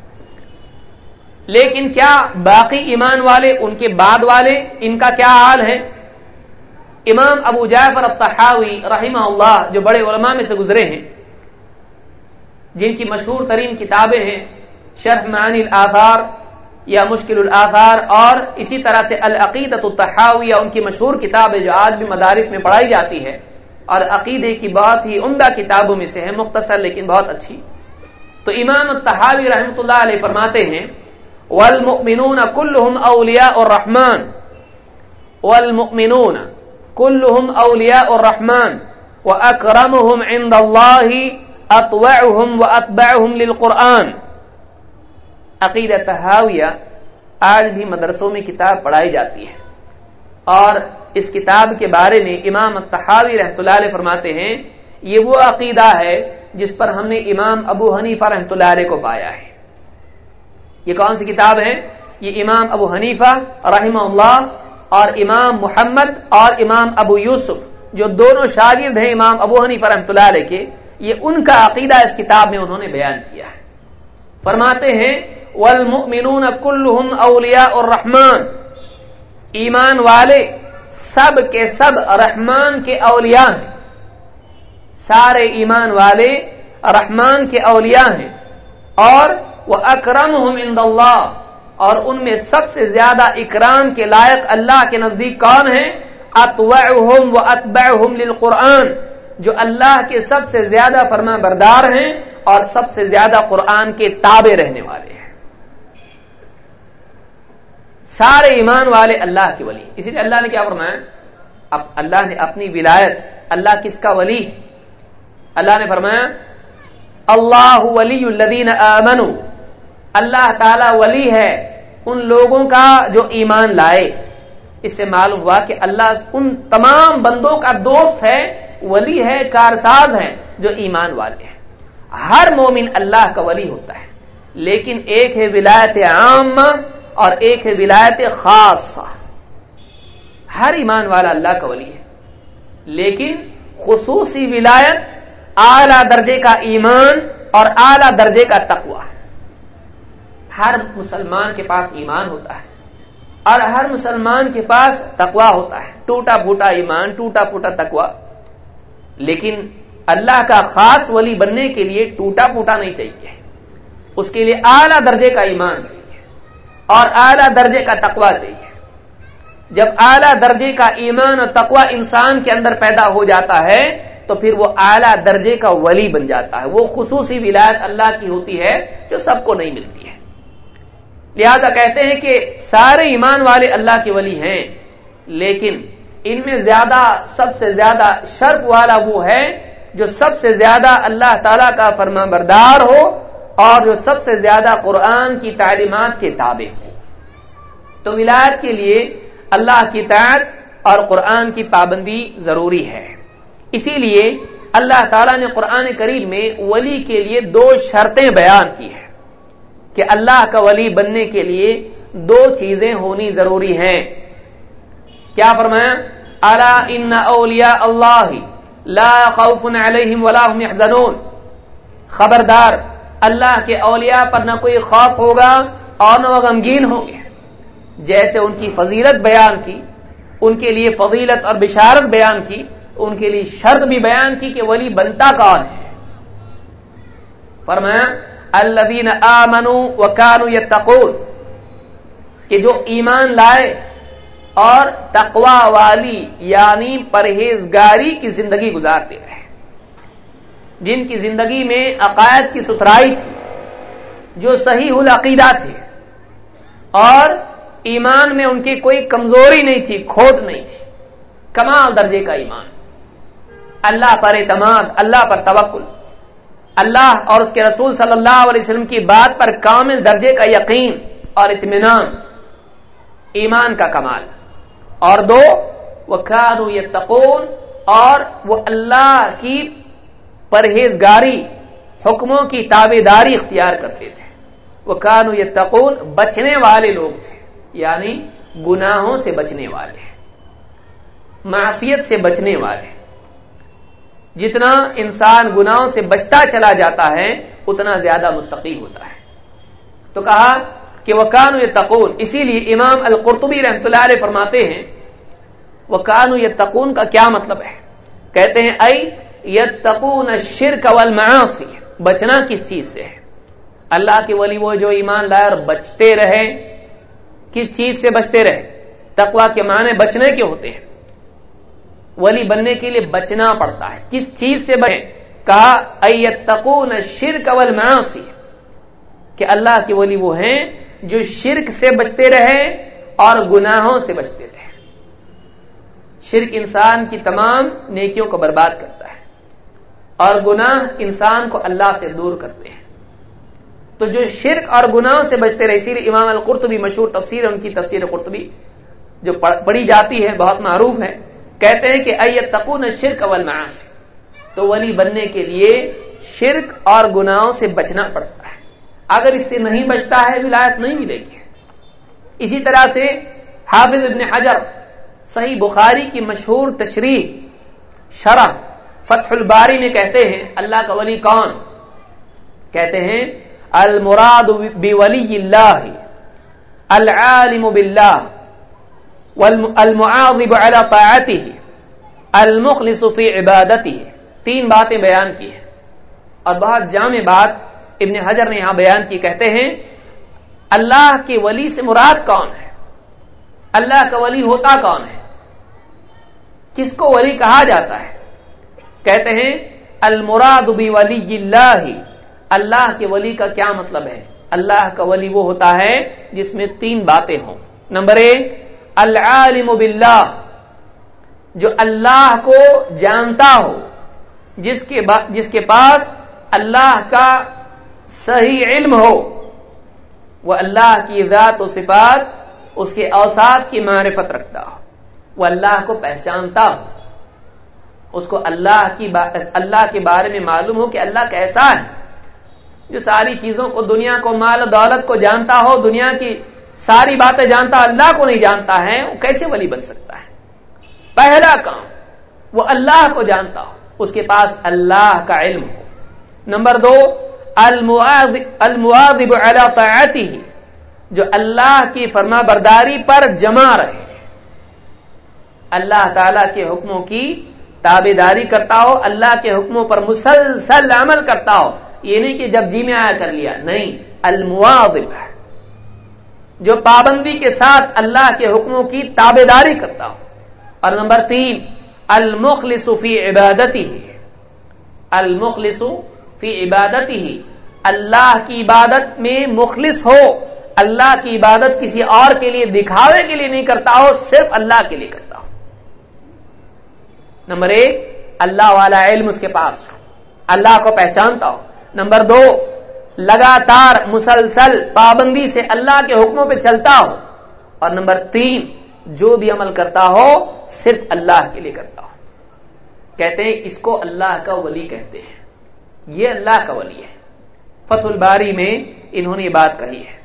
लेकिन क्या बाकी ईमान वाले, उनके बाद वाले, इनका क्या हाल है? इमाम अबू जाफर अत-तहावी रहमहुल्लाह, जो बड़े उलमा में से गुजरे हैं, जिनकी मशहूर तरीन किताबें हैं शरह मानिल आथार या मुश्किलुल आथार, और इसी तरह से अल अकीदतुत तहाविया, उनकी मशहूर किताब है जो आज भी मदारिस में पढ़ाई जाती है और अकीदे की बहुत ही उम्दा किताबों में से है, मुख्तसर लेकिन बहुत अच्छी। तो इमाम अत-तहावी रहमतुल्लाह अलैह फरमाते हैं वल मुमिनून कुल्लुहुम औलियाउर रहमान, वल मुमिनून कुल्लुहुम औलियाउर रहमान व अकरमुहुम इंदल्लाहि अतवअहुम व अतबअहुम लिल कुरआन। अकीदा तहाविया आज भी मदरसों में किताब पढ़ाई जाती है, और इस किताब के बारे में इमाम अत-तहावी रहमतुल्लाह अलैह फरमाते हैं ये वो अकीदा है जिस पर हमने इमाम अबू हनीफा रहमतुल्लाह अलैह को पाया है। ये कौन सी किताब है? ये इमाम अबू हनीफा रहमहुल्लाह और इमाम मुहम्मद और इमाम अबू यूसुफ جو دونوں شاگرد ہیں امام ابو حنیفہ رحمۃ اللہ علیہ کے، یہ ان کا عقیدہ اس کتاب میں انہوں نے بیان کیا ہے۔ فرماتے ہیں والمؤمنون کلہم اولیاء الرحمن، ایمان والے سب کے سب رحمان کے اولیاء ہیں، سارے ایمان والے رحمان کے اولیاء ہیں، اور وَأَكْرَمُهُمْ عِنْدَ اللَّهِ، اور ان میں سب سے زیادہ اکرام کے لائق اللہ کے نزدیک کون ہیں؟ أَطْوَعُهُمْ وَأَتْبَعُهُمْ لِلْقُرْآنِ، جو اللہ کے سب سے زیادہ فرما بردار ہیں اور سب سے زیادہ قرآن کے تابع رہنے والے ہیں۔ سارے ایمان والے اللہ کے ولی، اسی لیے اللہ نے کیا فرمایا؟ اب اللہ نے اپنی ولایت، اللہ کس کا ولی؟ اللہ نے فرمایا اللہ ولی الذین آمنوا، اللہ تعالی ولی ہے ان لوگوں کا جو ایمان لائے۔ اس سے معلوم ہوا کہ اللہ ان تمام بندوں کا دوست ہے، ولی ہے، کارساز ہے جو ایمان والے ہیں۔ ہر مومن اللہ کا ولی ہوتا ہے، لیکن ایک ہے ولایت عامہ اور ایک ہے ولایت خاصہ۔ ہر ایمان والا اللہ کا ولی ہے، لیکن خصوصی ولایت اعلی درجے کا ایمان اور اعلی درجے کا تقوی۔ ہر مسلمان کے پاس ایمان ہوتا ہے اور ہر مسلمان کے پاس تقوی ہوتا ہے، ٹوٹا پھوٹا ایمان، ٹوٹا پھوٹا تقوی، لیکن اللہ کا خاص ولی بننے کے لیے ٹوٹا پھوٹا نہیں چاہیے، اس کے لیے اعلی درجے کا ایمان چاہیے اور اعلی درجے کا تقوی چاہیے۔ جب اعلی درجے کا ایمان اور تقوی انسان کے اندر پیدا ہو جاتا ہے تو پھر وہ اعلی درجے کا ولی بن جاتا ہے، وہ خصوصی ولایت اللہ کی ہوتی ہے جو سب کو نہیں ملتی ہے۔ لہذا کہتے ہیں کہ سارے ایمان والے اللہ کے ولی ہیں، لیکن ان میں زیادہ سب سے زیادہ شرف والا وہ ہے جو سب سے زیادہ اللہ تعالی کا فرما بردار ہو اور جو سب سے زیادہ قرآن کی تعلیمات کے تابع ہو۔ تو ولایت کے لیے اللہ کی اطاعت اور قرآن کی پابندی ضروری ہے۔ اسی لیے اللہ تعالیٰ نے قرآن کریم میں ولی کے لیے 2 شرطیں بیان کی ہیں کہ اللہ کا ولی بننے کے لیے 2 چیزیں ہونی ضروری ہیں۔ کیا فرمایا؟ الا ان اولیاء اللہ لا خوف علیہم ولا هم يحزنون، خبردار اللہ کے اولیاء پر نہ کوئی خوف ہوگا اور نہ وہ غمگین ہوں گے۔ جیسے ان کی فضیلت بیان کی، ان کے لیے فضیلت اور بشارت بیان کی، ان کے لیے شرط بھی بیان کی کہ ولی بنتا کون ہے۔ فرمایا الذین آمنوا وکانوا یتقون، کہ جو ایمان لائے اور تقوی والی یعنی پرہیزگاری کی زندگی گزارتے رہے، جن کی زندگی میں عقائد کی ستھرائی تھی، جو صحیح العقیدہ تھے اور ایمان میں ان کی کوئی کمزوری نہیں تھی، کھوٹ نہیں تھی، کمال درجے کا ایمان، اللہ پر اعتماد، اللہ پر توکل، اللہ اور اس کے رسول صلی اللہ علیہ وسلم کی بات پر کامل درجے کا یقین اور اطمینان، ایمان کا کمال۔ اور 2 وَكَانُوا يَتَّقُونَ، اور وہ اللہ کی پرہیزگاری، حکموں کی تابعداری اختیار کرتے تھے۔ وَكَانُوا يَتَّقُونَ، بچنے والے لوگ تھے، یعنی گناہوں سے بچنے والے، معصیت سے بچنے والے۔ جتنا انسان گناہوں سے بچتا چلا جاتا ہے اتنا زیادہ متقی ہوتا ہے۔ تو کہا کہ وَكَانُوا يَتَّقُونَ، اسی لیے امام القرطبی رحمۃ اللہ علیہ فرماتے ہیں وَكَانُوا يَتَّقُونَ کا کیا مطلب ہے؟ کہتے ہیں اَيْ يَتَّقُونَ الشِّرْكَ وَالْمَعَاصِي، بچنا کس چیز سے ہے؟ اللہ کے ولی وہ جو ایمان لائے اور بچتے رہے، کس چیز سے بچتے رہے؟ تقوی کے معنی بچنے کے ہوتے ہیں، ولی بننے کے لیے بچنا پڑتا ہے، کس چیز سے بچیں؟ کہا اَيْ يَتَّقُونَ الشِّرْكَ وَالْمَعَاصِي، کہ اللہ کے ولی وہ ہیں جو شرک سے بچتے رہے اور گناہوں سے بچتے رہے۔ شرک انسان کی تمام نیکیوں کو برباد کرتا ہے اور گناہ انسان کو اللہ سے دور کرتے ہیں۔ تو جو شرک اور گناہوں سے بچتے رہے، اسی لیے امام القرطبی مشہور تفسیر ہے ان کی، تفسیر قرطبی جو پڑھی جاتی ہے، بہت معروف ہے، کہتے ہیں کہ اَيْ يَتَّقُونَ الشِّرْكَ وَالْمَعَاصِي، تو ولی بننے کے لیے شرک اور گناہوں سے بچنا پڑتا ہے، اگر اس سے نہیں بچتا ہے ولایت نہیں ملے گی۔ اسی طرح سے حافظ ابن حجر صحیح بخاری کی مشہور تشریح شرح فتح الباری میں کہتے ہیں اللہ کا ولی کون؟ کہتے ہیں المراد بولی اللہ العالم باللہ والمعاظب علی طاعتہ المخلص فی عبادتہ. 3 باتیں بیان کی ہیں اور بہت جامع بات ابن حجر نے یہاں بیان کی. کہتے ہیں اللہ کے ولی سے مراد کون ہے؟ اللہ کا ولی ہوتا کون ہے؟ کس کو ولی کہا جاتا ہے؟ کہتے ہیں المراد بولی اللہ، اللہ کے ولی کا کیا مطلب ہے؟ اللہ کا ولی وہ ہوتا ہے جس میں 3 باتیں ہوں. نمبر 1 العالم باللہ، جو اللہ کو جانتا ہو، جس کے پاس اللہ کا صحیح علم ہو، وہ اللہ کی ذات و صفات، اس کے اوصاف کی معرفت رکھتا ہو، وہ اللہ کو پہچانتا ہو، اس کو اللہ کے بارے میں معلوم ہو کہ اللہ کیسا ہے. جو ساری چیزوں کو، دنیا کو، مال و دولت کو جانتا ہو، دنیا کی ساری باتیں جانتا، اللہ کو نہیں جانتا ہے، وہ کیسے ولی بن سکتا ہے؟ پہلا کام وہ اللہ کو جانتا ہو، اس کے پاس اللہ کا علم ہو. نمبر 2 المواظب علی طاعتہ، جو اللہ کی فرما برداری پر جمع رہے، اللہ تعالی کے حکموں کی تابعداری کرتا ہو، اللہ کے حکموں پر مسلسل عمل کرتا ہو. یہ نہیں کہ جب جی میں آیا کر لیا، نہیں، المواظب ہے جو پابندی کے ساتھ اللہ کے حکموں کی تابعداری کرتا ہو. اور نمبر 3 المخلص فی عبادتہ، المخلص فی عبادتہ، اللہ کی عبادت میں مخلص ہو، اللہ کی عبادت کسی اور کے لیے دکھاوے کے لیے نہیں کرتا ہو، صرف اللہ کے لیے کرتا ہو. نمبر 1 اللہ والا علم اس کے پاس ہو، اللہ کو پہچانتا ہو. نمبر 2 لگاتار مسلسل پابندی سے اللہ کے حکموں پہ چلتا ہو. اور نمبر 3 جو بھی عمل کرتا ہو صرف اللہ کے لیے کرتا ہو. کہتے ہیں اس کو اللہ کا ولی کہتے ہیں، یہ اللہ کا ولی ہے. فتح الباری میں انہوں نے یہ بات کہی ہے.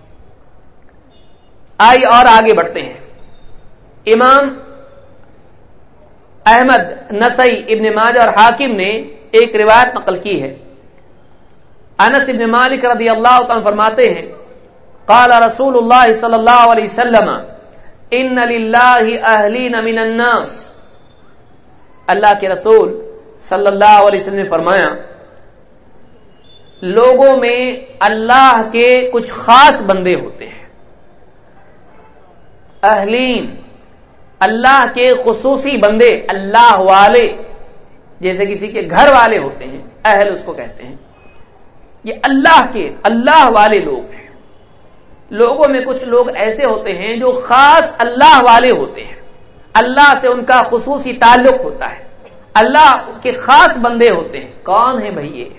آئیے اور آگے بڑھتے ہیں. امام احمد، نسائی، ابن ماجہ اور حاکم نے ایک روایت نقل کی ہے. انس ابن مالک رضی اللہ عنہ فرماتے ہیں قال رسول اللہ صلی اللہ علیہ وسلم ان للہ اہلین من الناس، اللہ کے رسول صلی اللہ علیہ وسلم نے فرمایا لوگوں میں اللہ کے کچھ خاص بندے ہوتے ہیں. اہلین، اللہ کے خصوصی بندے، اللہ والے، جیسے کسی کے گھر والے ہوتے ہیں، اہل اس کو کہتے ہیں. یہ اللہ والے لوگ ہیں. لوگوں میں کچھ لوگ ایسے ہوتے ہیں جو خاص اللہ والے ہوتے ہیں، اللہ سے ان کا خصوصی تعلق ہوتا ہے، اللہ کے خاص بندے ہوتے ہیں. کون ہے بھائی یہ؟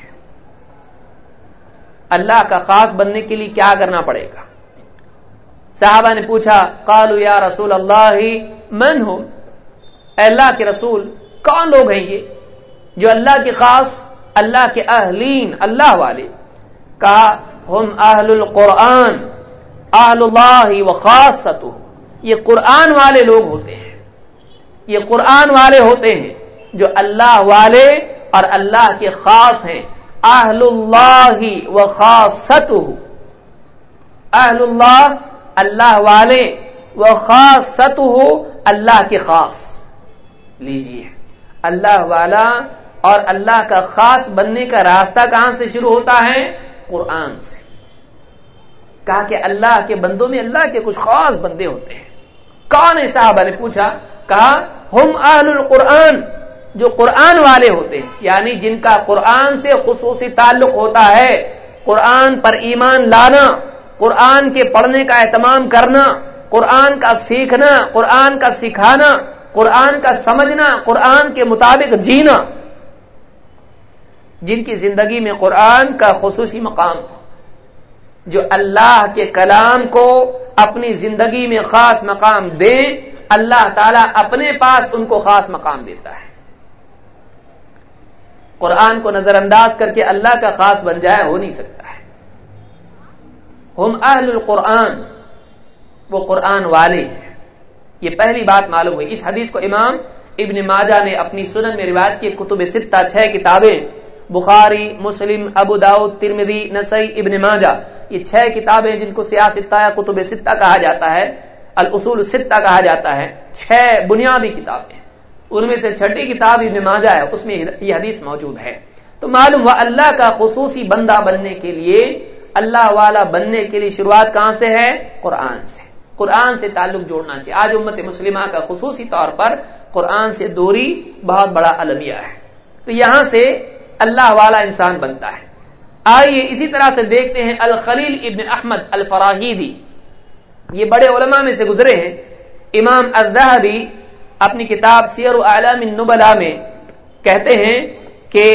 اللہ کا خاص بننے کے لیے کیا کرنا پڑے گا؟ صحابہ نے پوچھا قالوا یا رسول اللہ من ہم، اے اللہ کے رسول کون لوگ ہیں یہ جو اللہ کے خاص، اللہ کے اہلین، اللہ والے؟ کہا ہم اہل القرآن، اہل اللہ وخاصتہ، یہ قرآن والے لوگ ہوتے ہیں، یہ قرآن والے ہوتے ہیں جو اللہ والے اور اللہ کے خاص ہیں. اہل اللہ وخاصتہ، اہل اللہ اللہ والے، وخاصتہ اللہ کے خاص. لیجیے، اللہ والا اور اللہ کا خاص بننے کا راستہ کہاں سے شروع ہوتا ہے؟ قرآن سے. کہا کہ اللہ کے بندوں میں اللہ کے کچھ خاص بندے ہوتے ہیں. کون ہے؟ صحابہ نے پوچھا. کہا ہم اہل القرآن، جو قرآن والے ہوتے ہیں، یعنی جن کا قرآن سے خصوصی تعلق ہوتا ہے، قرآن پر ایمان لانا، قرآن کے پڑھنے کا اہتمام کرنا، قرآن کا سیکھنا، قرآن کا سکھانا، قرآن کا سمجھنا، قرآن کے مطابق جینا، جن کی زندگی میں قرآن کا خصوصی مقام ہو، جو اللہ کے کلام کو اپنی زندگی میں خاص مقام دیں، اللہ تعالیٰ اپنے پاس ان کو خاص مقام دیتا ہے. قرآن کو نظر انداز کر کے اللہ کا خاص بن جائے، ہو نہیں سکتا ہے. ہم اہل القرآن، وہ قرآن والے ہیں. یہ پہلی بات معلوم ہوئی. اس حدیث کو امام ابن ماجہ نے اپنی سنن میں روایت کی، کتب ستہ 6 کتابیں، بخاری، مسلم، ابو داؤد، ترمذی، نسائی، ابن ماجہ، یہ 6 کتابیں جن کو سیاہ ستہ یا کتب ستہ کہا جاتا ہے، الاصول الستہ کہا جاتا ہے، 6 بنیادی کتابیں، ان میں سے 6ٹھی کتاب ابن ماجہ ہے، اس میں یہ حدیث موجود ہے۔ تو معلوم ہوا اللہ کا خصوصی بندہ بننے کے لیے، اللہ والا بننے کے لیے شروعات کہاں سے ہے؟ قرآن سے۔ قرآن سے تعلق جوڑنا چاہیے۔ آج امت مسلمہ کا خصوصی طور پر قرآن سے دوری بہت بڑا المیہ ہے، تو یہاں سے اللہ والا انسان بنتا ہے۔ آئیے اسی طرح سے دیکھتے ہیں الخلیل ابن احمد الفراہیدی، یہ بڑے علماء میں سے گزرے ہیں۔ امام الذہبی اپنی کتاب سیر اعلام النبلاء میں کہتے ہیں کہ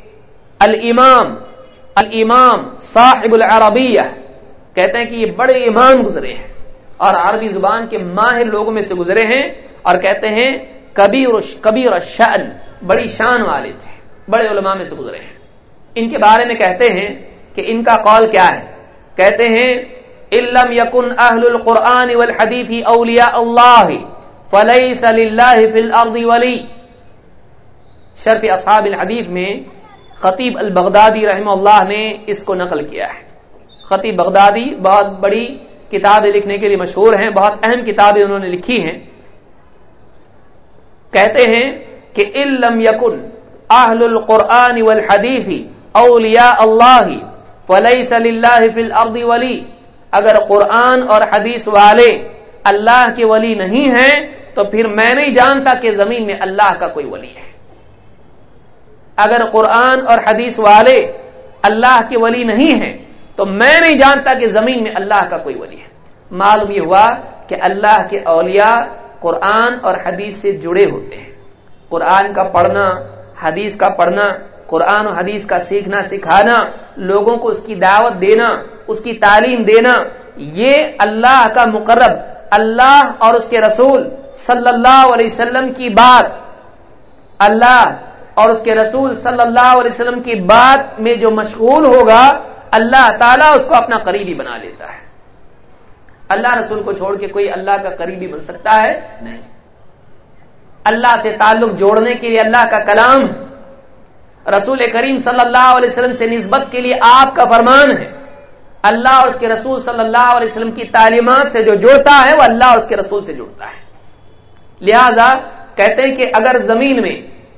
الامام صاحب العربیہ، کہتے ہیں کہ یہ بڑے امام گزرے ہیں اور عربی زبان کے ماہر لوگوں میں سے گزرے ہیں، اور کہتے ہیں کبیر الشأن، بڑی شان والے تھے، بڑے علماء میں سے گزرے ہیں۔ ان کے بارے میں کہتے ہیں کہ ان کا قول کیا ہے؟ کہتے ہیں ان لم یکن اہل القرآن والحدیث اولیاء اللہ فلیس للہ فی الارض ولی۔ شرف اصحاب الحدیث میں خطیب البغدادی رحمہ اللہ نے اس کو نقل کیا ہے۔ خطیب بغدادی بہت بڑی کتابیں لکھنے کے لیے مشہور ہیں، بہت اہم کتابیں انہوں نے لکھی ہیں۔ کہتے ہیں کہ ان لم یکن اہل القرآن والحدیث اولیاء اللہ فلیس للہ فی الارض ولی، اگر قرآن اور حدیث والے اللہ کے ولی نہیں ہیں تو پھر میں نہیں جانتا کہ زمین میں اللہ کا کوئی ولی ہے۔ اگر قرآن اور حدیث والے اللہ کے ولی نہیں ہیں تو میں نہیں جانتا کہ زمین میں اللہ کا کوئی ولی ہے۔ معلوم یہ ہوا کہ اللہ کے اولیاء قرآن اور حدیث سے جڑے ہوتے ہیں۔ قرآن کا پڑھنا، حدیث کا پڑھنا، قرآن و حدیث کا سیکھنا سکھانا، لوگوں کو اس کی دعوت دینا، اس کی تعلیم دینا، یہ اللہ کا مقرب، اللہ اور اس کے رسول صلی اللہ علیہ وسلم کی بات، اللہ اور اس کے رسول صلی اللہ علیہ وسلم کی بات میں جو مشغول ہوگا، اللہ تعالیٰ اس کو اپنا قریبی بنا لیتا ہے۔ اللہ رسول کو چھوڑ کے کوئی اللہ کا قریبی بن سکتا ہے؟ نہیں۔ اللہ سے تعلق جوڑنے کے لیے اللہ کا کلام، رسول کریم صلی اللہ علیہ وسلم سے نسبت کے لیے آپ کا فرمان ہے، اللہ اور اس کے رسول صلی اللہ علیہ وسلم کی تعلیمات سے جو جڑتا ہے وہ اللہ اور اس کے رسول سے جڑتا ہے۔ لہذا کہتے ہیں کہ اگر زمین میں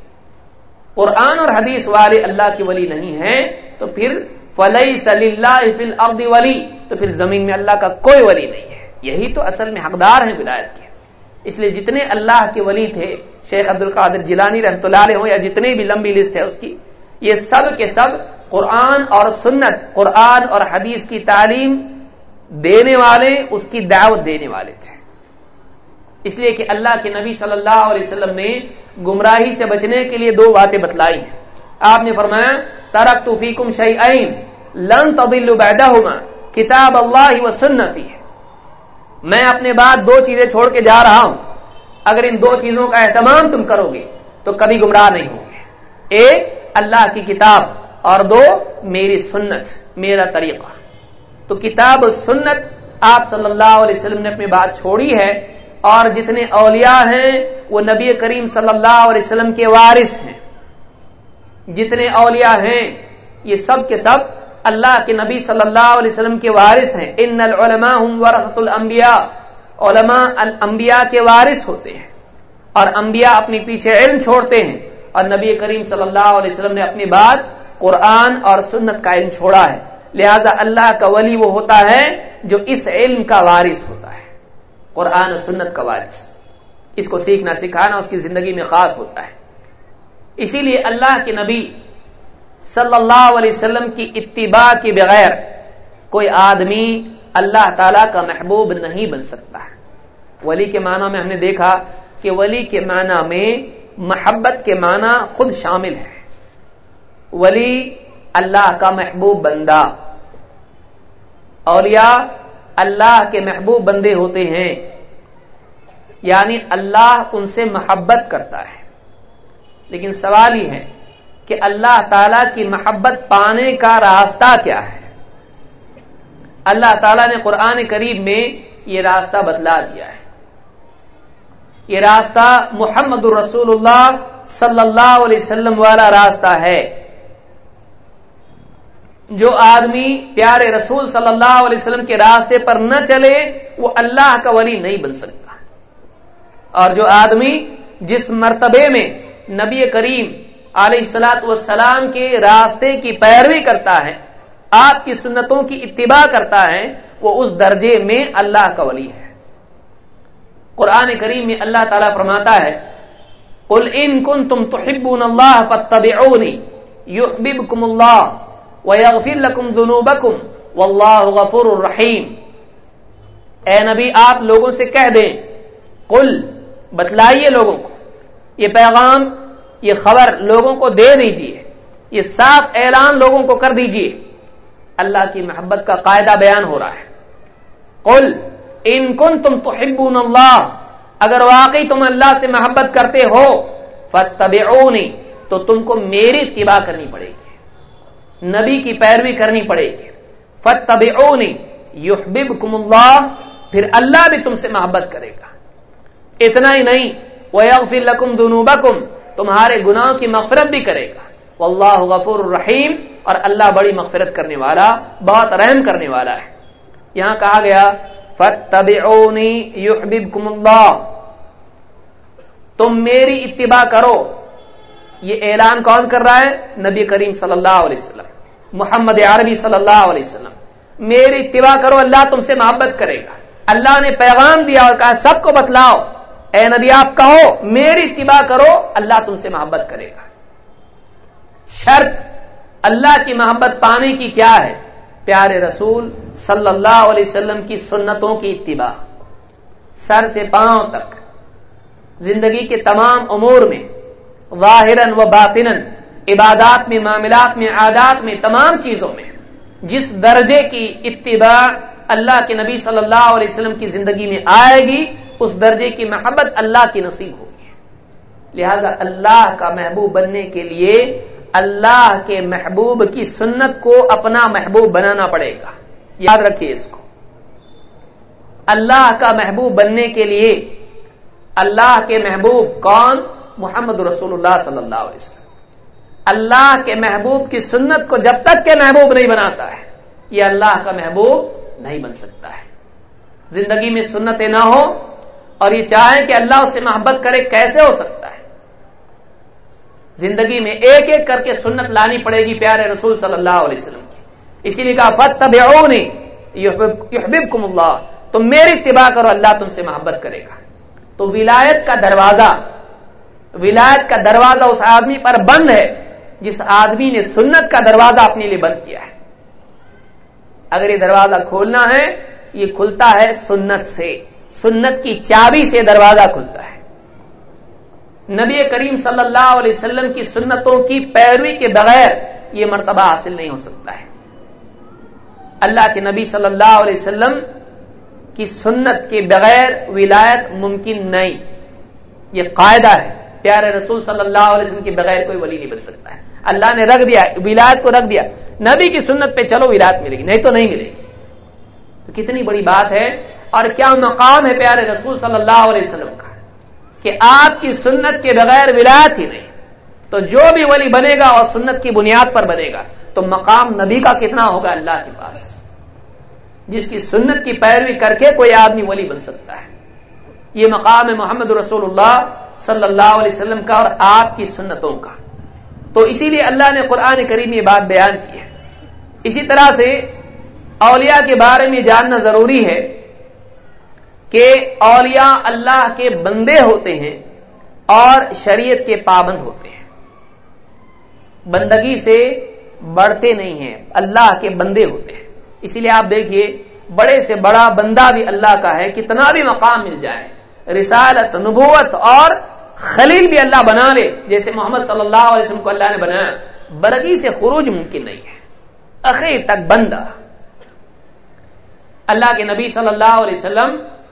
قرآن اور حدیث والے اللہ کے ولی نہیں ہیں تو پھر فلیس للہ فی الارض ولی، تو پھر زمین میں اللہ کا کوئی ولی نہیں ہے۔ یہی تو اصل میں حقدار ہیں ولایت کے۔ اس لیے جتنے اللہ کے ولی تھے، شیخ عبد القادر جیلانی رحمۃ اللہ علیہ ہوں یا جتنے بھی لمبی لسٹ ہے اس کی، یہ سب کے سب قرآن اور سنت، قرآن اور حدیث کی تعلیم دینے والے، اس کی دعوت دینے والے تھے۔ اس لیے کہ اللہ کے نبی صلی اللہ علیہ وسلم نے گمراہی سے بچنے کے لیے 2 باتیں بتلائی ہیں۔ آپ نے فرمایا ترکت فیکم شیئین لن تضلوا بعدہما کتاب اللہ و سنتی، میں اپنے بعد 2 چیزیں چھوڑ کے جا رہا ہوں، اگر ان 2 چیزوں کا اہتمام تم کرو گے تو کبھی گمراہ نہیں ہوگے۔ 1 اللہ کی کتاب اور 2 میری سنت، میرا طریقہ۔ تو کتاب و سنت آپ صلی اللہ علیہ وسلم نے اپنی بات چھوڑی ہے، اور جتنے اولیاء ہیں وہ نبی کریم صلی اللہ علیہ وسلم کے وارث ہیں۔ جتنے اولیاء ہیں یہ سب کے سب اللہ کے نبی صلی اللہ علیہ وسلم کے وارث ہیں۔ ان العلماء هم ورثۃ الانبیاء، علماء الانبیاء کے وارث ہوتے ہیں، اور انبیاء اپنے پیچھے علم چھوڑتے ہیں، اور نبی کریم صلی اللہ علیہ وسلم نے اپنی بات قرآن اور سنت کا علم چھوڑا ہے۔ لہذا اللہ کا ولی وہ ہوتا ہے جو اس علم کا وارث ہوتا ہے، قرآن و سنت کا وارث، اس کو سیکھنا سکھانا اس کی زندگی میں خاص ہوتا ہے۔ اسی لیے اللہ کے نبی صلی اللہ علیہ وسلم کی اتباع کے بغیر کوئی آدمی اللہ تعالی کا محبوب نہیں بن سکتا ہے۔ ولی کے معنی میں ہم نے دیکھا کہ ولی کے معنی میں محبت کے معنی خود شامل ہے۔ ولی اللہ کا محبوب بندہ، اولیاء اللہ کے محبوب بندے ہوتے ہیں، یعنی اللہ ان سے محبت کرتا ہے۔ لیکن سوال یہ ہے کہ اللہ تعالی کی محبت پانے کا راستہ کیا ہے؟ اللہ تعالیٰ نے قرآن کریم میں یہ راستہ بتلا دیا ہے۔ یہ راستہ محمد الرسول اللہ صلی اللہ علیہ وسلم والا راستہ ہے. جو آدمی پیارے رسول صلی اللہ علیہ وسلم کے راستے پر نہ چلے وہ اللہ کا ولی نہیں بن سکتا. اور جو آدمی جس مرتبے میں نبی کریم علیہ الصلوۃ والسلام کے راستے کی پیروی کرتا ہے، آپ کی سنتوں کی اتباع کرتا ہے، وہ اس درجے میں اللہ کا ولی ہے. قرآن کریم میں اللہ تعالیٰ فرماتا ہے قل ان کنتم تحبون اللہ فاتبعونی یحببکم اللہ ویغفر لکم ذنوبکم واللہ غفور الرحیم. اے نبی آپ لوگوں سے کہہ دیں، قل بتلائیے لوگوں کو، یہ پیغام یہ خبر لوگوں کو دے دیجئے، یہ صاف اعلان لوگوں کو کر دیجئے. اللہ کی محبت کا قاعدہ بیان ہو رہا ہے. قل ان کنتم تحبون اللہ، اگر واقعی تم اللہ سے محبت کرتے ہو، فاتبعونی تو تم کو میری اتباع کرنی پڑے گی، نبی کی پیروی کرنی پڑے گی. فاتبعونی یحببکم اللہ، پھر اللہ بھی تم سے محبت کرے گا. اتنا ہی نہیں، ویغفر لکم ذنوبکم، تمہارے گناہوں کی مغفرت بھی کرے گا. واللہ غفور الرحیم، اور اللہ بڑی مغفرت کرنے والا، بہت رحم کرنے والا ہے. یہاں کہا گیا فاتبعونی یحببکم اللہ، تم میری اتباع کرو. یہ اعلان کون کر رہا ہے؟ نبی کریم صلی اللہ علیہ وسلم، محمد عربی صلی اللہ علیہ وسلم. میری اتباع کرو، اللہ تم سے محبت کرے گا. اللہ نے پیغام دیا اور کہا سب کو بتلاؤ، اے نبی آپ کہو میری اتباع کرو، اللہ تم سے محبت کرے گا. شرط اللہ کی محبت پانے کی کیا ہے؟ پیارے رسول صلی اللہ علیہ وسلم کی سنتوں کی اتباع، سر سے پاؤں تک، زندگی کے تمام امور میں، ظاہراً و باطناً، عبادات میں، معاملات میں، عادات میں، تمام چیزوں میں جس درجے کی اتباع اللہ کے نبی صلی اللہ علیہ وسلم کی زندگی میں آئے گی، اس درجے کی محبت اللہ کی نصیب ہوگی. لہذا اللہ کا محبوب بننے کے لیے اللہ کے محبوب کی سنت کو اپنا محبوب بنانا پڑے گا. یاد رکھیے اس کو. اللہ کا محبوب بننے کے لیے اللہ کے محبوب کون؟ محمد رسول اللہ صلی اللہ علیہ وسلم. اللہ کے محبوب کی سنت کو جب تک کہ محبوب نہیں بناتا ہے، یہ اللہ کا محبوب نہیں بن سکتا ہے. زندگی میں سنتیں نہ ہو اور یہ چاہیں کہ اللہ اس سے محبت کرے، کیسے ہو سکتا ہے؟ زندگی میں ایک ایک کر کے سنت لانی پڑے گی پیارے رسول صلی اللہ علیہ وسلم کی. اسی لیے کہا فاتبعونی یحببکم اللہ، تم میری اتباع کرو، اللہ تم سے محبت کرے گا. تو ولایت کا دروازہ اس آدمی پر بند ہے جس آدمی نے سنت کا دروازہ اپنے لیے بند کیا ہے. اگر یہ دروازہ کھولنا ہے، یہ کھلتا ہے سنت سے، سنت کی چابی سے دروازہ کھلتا ہے. نبی کریم صلی اللہ علیہ وسلم کی سنتوں کی پیروی کے بغیر یہ مرتبہ حاصل نہیں ہو سکتا ہے. اللہ کے نبی صلی اللہ علیہ وسلم کی سنت کے بغیر ولایت ممکن نہیں، یہ قاعدہ ہے. پیارے رسول صلی اللہ علیہ وسلم کے بغیر کوئی ولی نہیں بن سکتا ہے. اللہ نے رکھ دیا ولایت کو، رکھ دیا نبی کی سنت پہ چلو ولایت ملے گی، نہیں تو نہیں ملے گی. تو کتنی بڑی بات ہے اور کیا مقام ہے پیارے رسول صلی اللہ علیہ وسلم کا کہ آپ کی سنت کے بغیر ولایت ہی نہیں. تو جو بھی ولی بنے گا اور سنت کی بنیاد پر بنے گا تو مقام نبی کا کتنا ہوگا اللہ کے پاس. جس کی سنت کی پیروی کر کے کوئی آدمی ولی بن سکتا ہے. یہ مقام ہے محمد رسول اللہ صلی اللہ علیہ وسلم کا اور آپ کی سنتوں کا. تو اسی لیے اللہ نے قرآن کریم میں یہ بات بیان کی ہے. اسی طرح سے اولیاء کے بارے میں جاننا ضروری ہے کہ اولیاء اللہ کے بندے ہوتے ہیں اور شریعت کے پابند ہوتے ہیں. بندگی سے بڑھتے نہیں ہیں، اللہ کے بندے ہوتے ہیں. اسی لیے آپ دیکھیے بڑے سے بڑا بندہ بھی اللہ کا ہے، کتنا بھی مقام مل جائے، رسالت، نبوت اور خلیل بھی اللہ بنا لے جیسے محمد صلی اللہ علیہ وسلم کو اللہ نے بنایا، برگی سے خروج ممکن نہیں ہے. اخیر تک بندہ. اللہ کے نبی صلی اللہ علیہ وسلم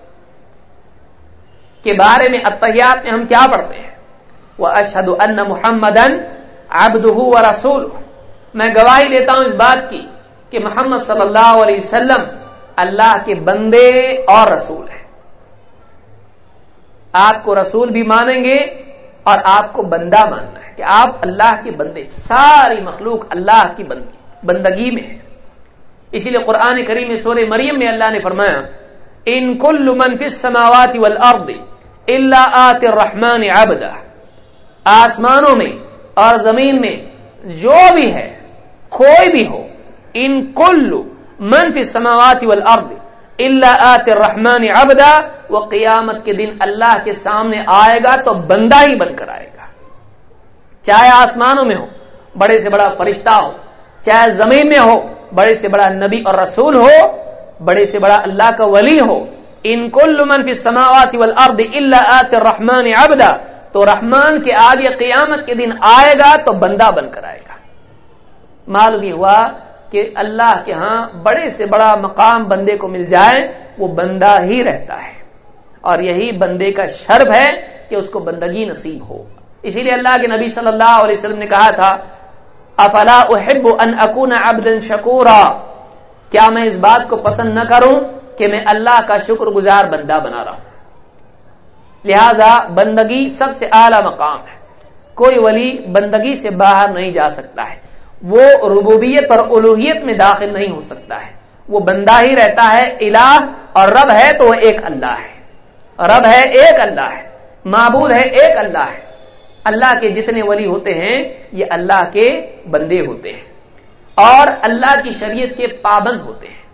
کے بارے میں التحیات میں ہم کیا پڑھتے ہیں؟ وَأَشْهَدُ أَنَّ مُحَمَّدًا عَبْدُهُ وَرَسُولُهُ، میں گواہی دیتا ہوں اس بات کی کہ محمد صلی اللہ علیہ وسلم اللہ کے بندے اور رسول ہیں. آپ کو رسول بھی مانیں گے اور آپ کو بندہ ماننا ہے کہ آپ اللہ کے بندے، ساری مخلوق اللہ کی بندگی میں ہے۔ اسی لیے قرآن کریم میں سورہ مریم میں اللہ نے فرمایا ان کل من فی السماوات والارض الا آتی الرحمن عبدا، آسمانوں میں اور زمین میں جو بھی ہے، کوئی بھی ہو، ان کل من فی السماوات والارض الا آتی الرحمن عبدا، وہ قیامت کے دن اللہ کے سامنے آئے گا تو بندہ ہی بن کر آئے گا، چاہے آسمانوں میں ہو، بڑے سے بڑا فرشتہ ہو، چاہے زمین میں ہو، بڑے سے بڑا نبی اور رسول ہو، بڑے سے بڑا اللہ کا ولی ہو، ان کل من فی السماوات والارض الا آتی الرحمن عبدا، تو رحمان کے آگے قیامت کے دن آئے گا تو بندہ بن کر آئے گا۔ معلوم یہ ہوا کہ اللہ کے ہاں بڑے سے بڑا مقام بندے کو مل جائے وہ بندہ ہی رہتا ہے، اور یہی بندے کا شرف ہے کہ اس کو بندگی نصیب ہو۔ اسی لیے اللہ کے نبی صلی اللہ علیہ وسلم نے کہا تھا افلا احب ان اکون عبدا شکورا، کیا میں اس بات کو پسند نہ کروں کہ میں اللہ کا شکر گزار بندہ بنا رہا ہوں۔ لہذا بندگی سب سے اعلی مقام ہے، کوئی ولی بندگی سے باہر نہیں جا سکتا ہے، وہ ربوبیت اور الوہیت میں داخل نہیں ہو سکتا ہے، وہ بندہ ہی رہتا ہے۔ الہ اور رب ہے تو وہ ایک اللہ ہے، رب ہے ایک اللہ ہے، معبود ہے ایک اللہ ہے۔ اللہ کے جتنے ولی ہوتے ہیں یہ اللہ کے بندے ہوتے ہیں اور اللہ کی شریعت کے پابند ہوتے ہیں۔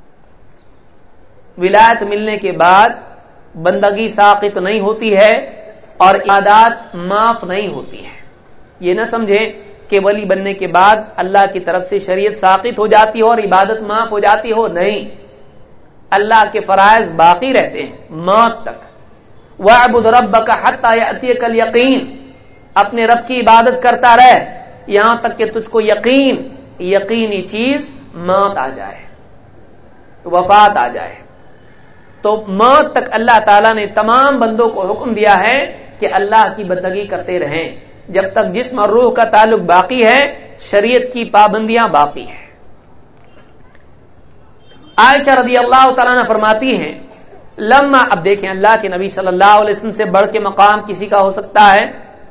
ولایت ملنے کے بعد بندگی ساقط نہیں ہوتی ہے اور عبادات معاف نہیں ہوتی ہے۔ یہ نہ سمجھیں کہ ولی بننے کے بعد اللہ کی طرف سے شریعت ساقط ہو جاتی ہو اور عبادت معاف ہو جاتی ہو، نہیں، اللہ کے فرائض باقی رہتے ہیں موت تک۔ وَاعْبُدْ رَبَّكَ حَتَّى يَأْتِيَكَ الْيَقِينُ، اپنے رب کی عبادت کرتا رہ یہاں تک کہ تجھ کو یقینی چیز موت آ جائے، وفات آ جائے۔ تو موت تک اللہ تعالیٰ نے تمام بندوں کو حکم دیا ہے کہ اللہ کی بندگی کرتے رہیں، جب تک جسم اور روح کا تعلق باقی ہے شریعت کی پابندیاں باقی ہیں۔ عائشہ رضی اللہ تعالیٰ عنہ فرماتی ہیں لما، اب دیکھیں اللہ کے نبی صلی اللہ علیہ وسلم سے بڑھ کے مقام کسی کا ہو سکتا ہے،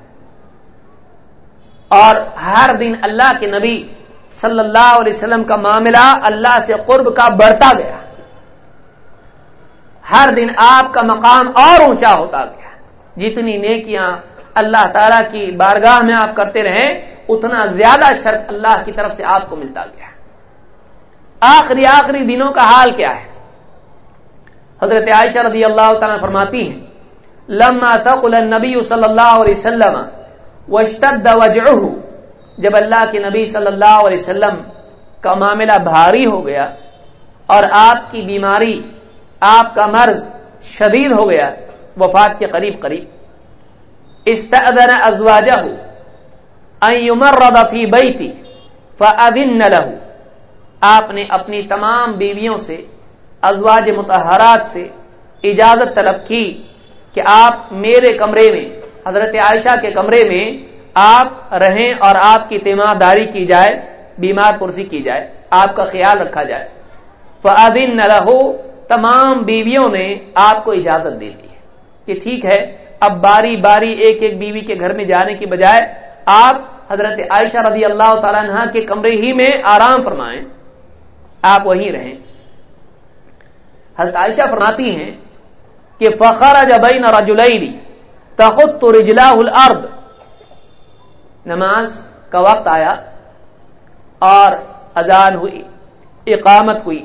اور ہر دن اللہ کے نبی صلی اللہ علیہ وسلم کا معاملہ اللہ سے قرب کا بڑھتا گیا، ہر دن آپ کا مقام اور اونچا ہوتا گیا، جتنی نیکیاں اللہ تعالیٰ کی بارگاہ میں آپ کرتے رہیں اتنا زیادہ شرف اللہ کی طرف سے آپ کو ملتا گیا۔ آخری دنوں کا حال کیا ہے؟ حضرت عائشہ رضی اللہ تعالیٰ فرماتی ہیں لما ثقل النبی صلی اللہ علیہ وسلم واشتد وجعه، جب اللہ کے نبی صلی اللہ علیہ وسلم کا معاملہ بھاری ہو گیا اور آپ کی بیماری، آپ کا مرض شدید ہو گیا، وفات کے قریب استأذن ازواجہ ان یمرض فی بیتی فأذن له، آپ نے اپنی تمام بیویوں سے، ازواج مطہرات سے اجازت طلب کی کہ آپ میرے کمرے میں، حضرت عائشہ کے کمرے میں آپ رہیں اور آپ کی تیمارداری کی جائے، بیمار پرسی کی جائے، آپ کا خیال رکھا جائے۔ فأذن له، تمام بیویوں نے آپ کو اجازت دے دی کہ ٹھیک ہے، اب باری باری ایک ایک بیوی کے گھر میں جانے کی بجائے آپ حضرت عائشہ رضی اللہ تعالیٰ عنہ کے کمرے ہی میں آرام فرمائیں، آپ وہیں رہیں۔ حضرت عائشہ فرماتی ہیں کہ فخرج بین رجلین تخط رجلاه الارض، نماز کا وقت آیا اور اذان ہوئی، اقامت ہوئی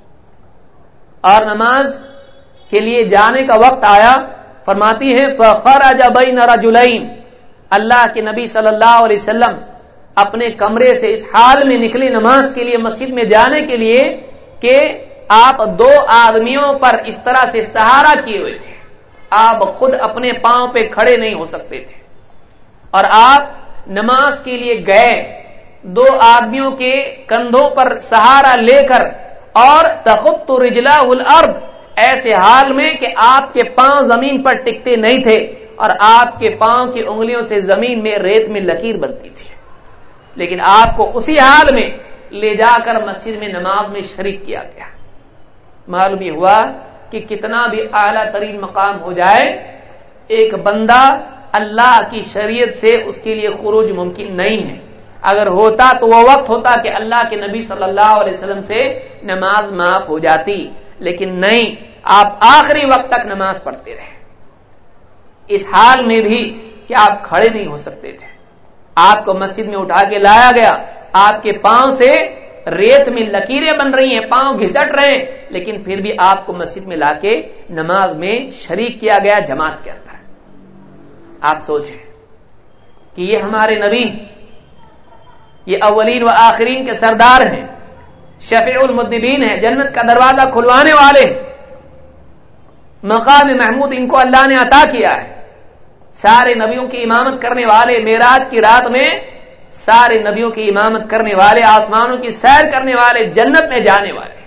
اور نماز کے لیے جانے کا وقت آیا، فرماتی ہے فخرج بین رجلین، اللہ کے نبی صلی اللہ علیہ وسلم اپنے کمرے سے اس حال میں نکلے نماز کے لیے، مسجد میں جانے کے لیے کہ آپ دو آدمیوں پر اس طرح سے سہارا کیے ہوئے تھے، آپ خود اپنے پاؤں پہ کھڑے نہیں ہو سکتے تھے، اور آپ نماز کے لیے گئے دو آدمیوں کے کندھوں پر سہارا لے کر، اور تخط رجلہ الارض، ایسے حال میں کہ آپ کے پاؤں زمین پر ٹکتے نہیں تھے اور آپ کے پاؤں کی انگلیوں سے زمین میں ریت میں لکیر بنتی تھی، لیکن آپ کو اسی حال میں لے جا کر مسجد میں نماز میں شریک کیا گیا۔ معلوم ہوا کہ کتنا بھی اعلیٰ ترین مقام ہو جائے ایک بندہ اللہ کی شریعت سے اس کے لیے خروج ممکن نہیں ہے. اگر ہوتا تو وہ وقت ہوتا کہ اللہ کے نبی صلی اللہ علیہ وسلم سے نماز معاف ہو جاتی، لیکن نہیں، آپ آخری وقت تک نماز پڑھتے رہے، اس حال میں بھی کہ آپ کھڑے نہیں ہو سکتے تھے. آپ کو مسجد میں اٹھا کے لایا گیا، آپ کے پاؤں سے ریت میں لکیریں بن رہی ہیں، پاؤں گھسٹ رہے ہیں، لیکن پھر بھی آپ کو مسجد میں لا کے نماز میں شریک کیا گیا جماعت کے اندر. آپ سوچیں کہ یہ ہمارے نبی، یہ اولین و آخرین کے سردار ہیں، شفیع المذنبین ہیں، جنت کا دروازہ کھلوانے والے ہیں، مقام محمود ان کو اللہ نے عطا کیا ہے، سارے نبیوں کی امامت کرنے والے، معراج کی رات میں سارے نبیوں کی امامت کرنے والے، آسمانوں کی سیر کرنے والے، جنت میں جانے والے.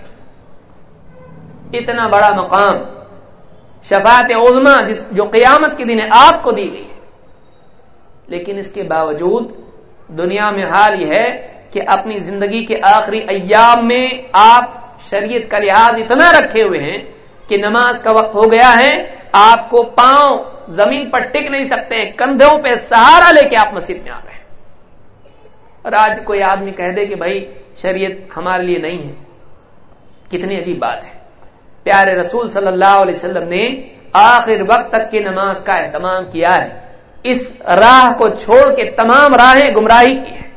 اتنا بڑا مقام، شفاعت عظمی جو قیامت کے دن آپ کو دی گئی ہے، لیکن اس کے باوجود دنیا میں حال یہ ہے کہ اپنی زندگی کے آخری ایام میں آپ شریعت کا لحاظ اتنا رکھے ہوئے ہیں کہ نماز کا وقت ہو گیا ہے، آپ کو پاؤں زمین پر ٹک نہیں سکتے ہیں، کندھوں پہ سہارا لے کے آپ مسجد میں آ رہے ہیں. اور آج کوئی آدمی کہہ دے کہ بھائی شریعت ہمارے لیے نہیں ہے، کتنی عجیب بات ہے. پیارے رسول صلی اللہ علیہ وسلم نے آخر وقت تک کی نماز کا اہتمام کیا ہے، اس راہ کو چھوڑ کے تمام راہیں گمراہی کی ہیں.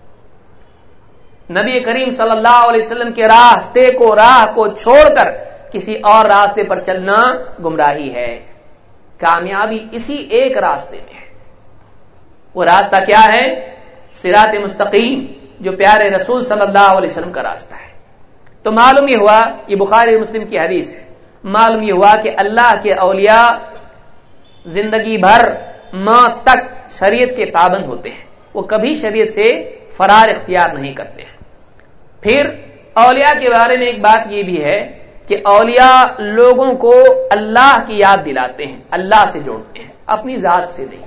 نبی کریم صلی اللہ علیہ وسلم کے راستے کو، راہ کو چھوڑ کر کسی اور راستے پر چلنا گمراہی ہے. کامیابی اسی ایک راستے میں ہے. وہ راستہ کیا ہے؟ صراط مستقیم، جو پیارے رسول صلی اللہ علیہ وسلم کا راستہ ہے. تو معلوم یہ ہوا، یہ بخاری مسلم کی حدیث ہے، معلوم یہ ہوا کہ اللہ کے اولیاء زندگی بھر موت تک شریعت کے پابند ہوتے ہیں، وہ کبھی شریعت سے فرار اختیار نہیں کرتے ہیں. پھر اولیاء کے بارے میں ایک بات یہ بھی ہے کہ اولیاء لوگوں کو اللہ کی یاد دلاتے ہیں، اللہ سے جوڑتے ہیں، اپنی ذات سے نہیں.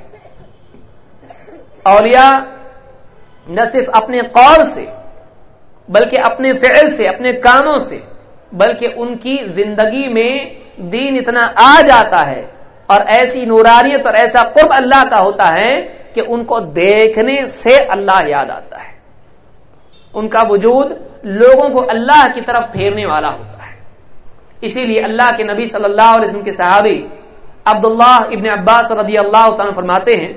اولیاء نہ صرف اپنے قول سے بلکہ اپنے فعل سے، اپنے کاموں سے، بلکہ ان کی زندگی میں دین اتنا آ جاتا ہے اور ایسی نورانیت اور ایسا قرب اللہ کا ہوتا ہے کہ ان کو دیکھنے سے اللہ یاد آتا ہے. ان کا وجود لوگوں کو اللہ کی طرف پھیرنے والا ہوتا ہے. اسی لیے اللہ کے نبی صلی اللہ علیہ وسلم کے صحابی عبداللہ ابن عباس رضی اللہ تعالیٰ فرماتے ہیں،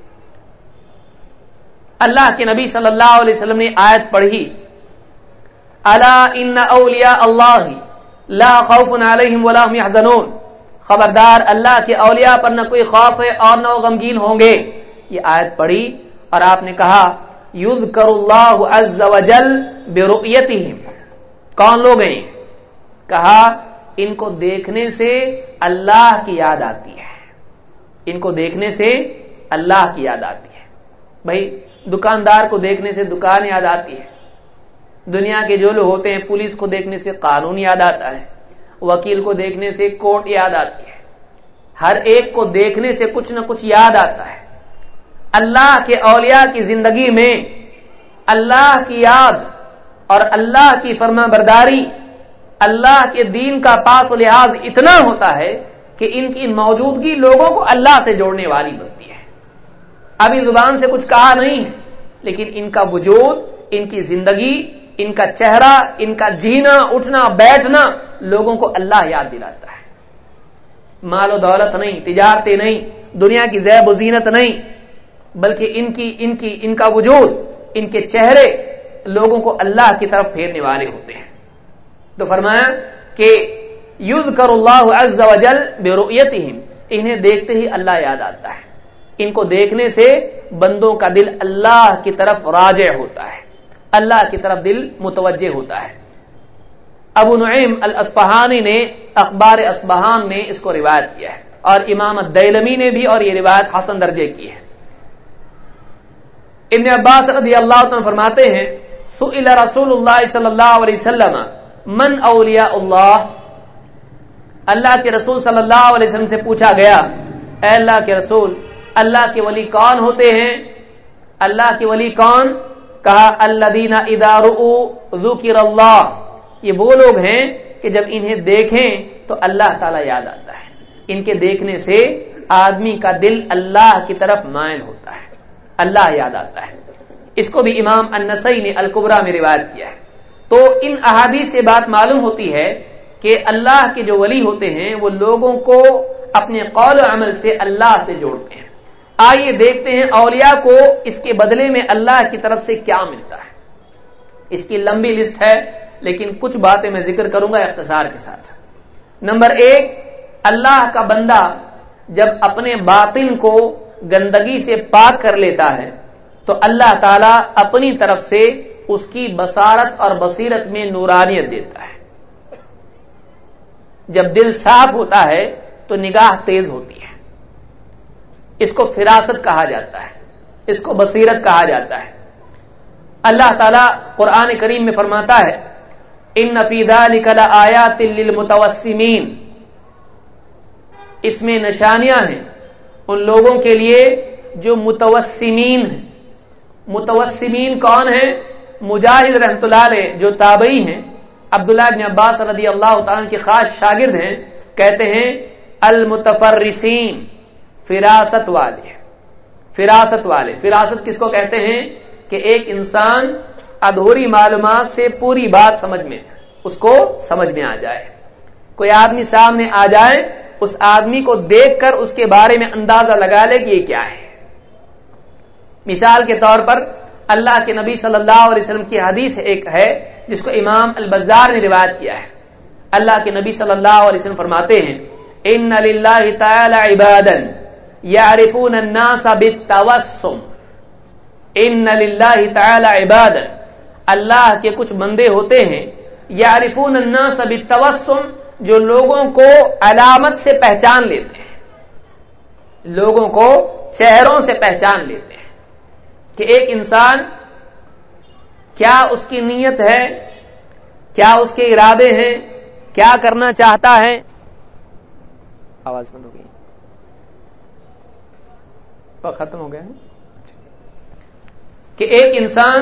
اللہ کے نبی صلی اللہ علیہ وسلم نے آیت پڑھی، الا ان اولیاء اللہ لا خوف علیہم ولا هم يحزنون، خبردار اللہ کے اولیاء پر نہ کوئی خوف ہے اور نہ وہ غمگین ہوں گے. یہ آیت پڑھی اور آپ نے کہا یذکر اللہ عز وجل برؤیتہم، کون لوگ ہیں؟ کہا ان کو دیکھنے سے اللہ کی یاد آتی ہے، ان کو دیکھنے سے اللہ کی یاد آتی ہے. بھائی دکاندار کو دیکھنے سے دکان یاد آتی ہے، دنیا کے جو لوگ ہوتے ہیں پولیس کو دیکھنے سے قانون یاد آتا ہے، وکیل کو دیکھنے سے کورٹ یاد آتی ہے، ہر ایک کو دیکھنے سے کچھ نہ کچھ یاد آتا ہے. اللہ کے اولیاء کی زندگی میں اللہ کی یاد اور اللہ کی فرما برداری، اللہ کے دین کا پاس و لحاظ اتنا ہوتا ہے کہ ان کی موجودگی لوگوں کو اللہ سے جوڑنے والی بنتی ہے. ابھی زبان سے کچھ کہا نہیں ہے، لیکن ان کا وجود، ان کی زندگی، ان کا چہرہ، ان کا جینا اٹھنا بیٹھنا لوگوں کو اللہ یاد دلاتا ہے. مال و دولت نہیں، تجارتیں نہیں، دنیا کی زیب و زینت نہیں، بلکہ ان کا وجود، ان کے چہرے لوگوں کو اللہ کی طرف پھیرنے والے ہوتے ہیں. تو فرمایا کہ یذکر اللہ عز وجل برؤیتہم، انہیں دیکھتے ہی اللہ یاد آتا ہے. ان کو دیکھنے سے بندوں کا دل اللہ کی طرف راجع ہوتا ہے، اللہ کی طرف دل متوجہ ہوتا ہے. ابو نعیم الاصفہانی نے اخبار اصبہان میں اس کو روایت کیا ہے، اور امام الدیلمی نے بھی، اور یہ روایت حسن درجے کی ہے. ابن عباس رضی اللہ عنہ فرماتے ہیں، سئل رسول اللہ صلی اللہ علیہ وسلم من اولیاء اللہ، اللہ کے رسول صلی اللہ علیہ وسلم سے پوچھا گیا، اے اللہ کے رسول، اللہ کے ولی کون ہوتے ہیں؟ اللہ کے ولی کون؟ کہا الذین اذا رؤوا ذکر اللہ، یہ وہ لوگ ہیں کہ جب انہیں دیکھیں تو اللہ تعالی یاد آتا ہے، ان کے دیکھنے سے آدمی کا دل اللہ کی طرف مائل ہوتا ہے، اللہ یاد آتا ہے۔ اس کو بھی امام النسائی نے الکبریٰ میں روایت کیا ہے۔ تو ان احادیث سے بات معلوم ہوتی ہے کہ اللہ کے جو ولی ہوتے ہیں وہ لوگوں کو اپنے قول و عمل سے اللہ سے جوڑتے ہیں۔ آئیے دیکھتے ہیں اولیاء کو اس کے بدلے میں اللہ کی طرف سے کیا ملتا ہے۔ اس کی لمبی لسٹ ہے لیکن کچھ باتیں میں ذکر کروں گا اختصار کے ساتھ۔ نمبر 1، اللہ کا بندہ جب اپنے باطن کو گندگی سے پاک کر لیتا ہے تو اللہ تعالیٰ اپنی طرف سے اس کی بصارت اور بصیرت میں نورانیت دیتا ہے۔ جب دل صاف ہوتا ہے تو نگاہ تیز ہوتی ہے، اس کو فراست کہا جاتا ہے، اس کو بصیرت کہا جاتا ہے۔ اللہ تعالیٰ قرآن کریم میں فرماتا ہے ان فی ذلک لآیات للمتوسمین، اس میں نشانیاں ہیں ان لوگوں کے لیے جو متوسمین ہیں۔ متوسمین کون ہیں؟ مجاہد رحمۃ اللہ علیہ جو تابعی ہیں، عبداللہ بن عباس رضی اللہ تعالیٰ کے خاص شاگرد ہیں، کہتے ہیں المتفرسین، فراست والے۔ فراست والے، فراست کس کو کہتے ہیں؟ کہ ایک انسان ادھوری معلومات سے پوری بات اس کو سمجھ میں آ جائے۔ کوئی آدمی سامنے آ جائے، اس آدمی کو دیکھ کر اس کے بارے میں اندازہ لگا لے کہ یہ کیا ہے۔ مثال کے طور پر اللہ کے نبی صلی اللہ علیہ وسلم کی حدیث ایک ہے جس کو امام البزار نے روایت کیا ہے۔ اللہ کے نبی صلی اللہ علیہ وسلم فرماتے ہیں ان للہ تعالی عبادا یعرفون الناس بالتوسم، ان للہ تعالی عبادا، اللہ کے کچھ بندے ہوتے ہیں یعرفون الناس بالتوسم، جو لوگوں کو علامت سے پہچان لیتے ہیں، لوگوں کو چہروں سے پہچان لیتے ہیں کہ ایک انسان کیا اس کی نیت ہے، کیا اس کے ارادے ہیں، کیا کرنا چاہتا ہے۔ آواز بند ہو گئی، وقت ختم ہو گیا ہے کہ ایک انسان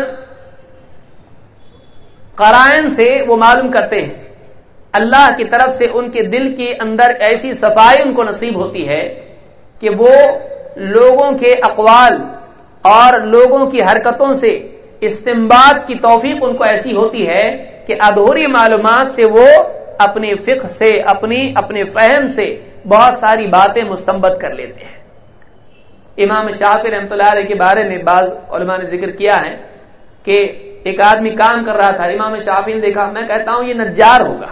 قرائن سے وہ معلوم کرتے ہیں، اللہ کی طرف سے ان کے دل کے اندر ایسی صفائی ان کو نصیب ہوتی ہے کہ وہ لوگوں کے اقوال اور لوگوں کی حرکتوں سے استنباط کی توفیق ان کو ایسی ہوتی ہے کہ ادھوری معلومات سے وہ اپنے فقہ سے اپنے فہم سے بہت ساری باتیں مستنبط کر لیتے ہیں۔ امام شافعی رحمۃ اللہ علیہ کے بارے میں بعض علماء نے ذکر کیا ہے کہ ایک آدمی کام کر رہا تھا، امام شافعی نے دیکھا، میں کہتا ہوں یہ نجار ہوگا،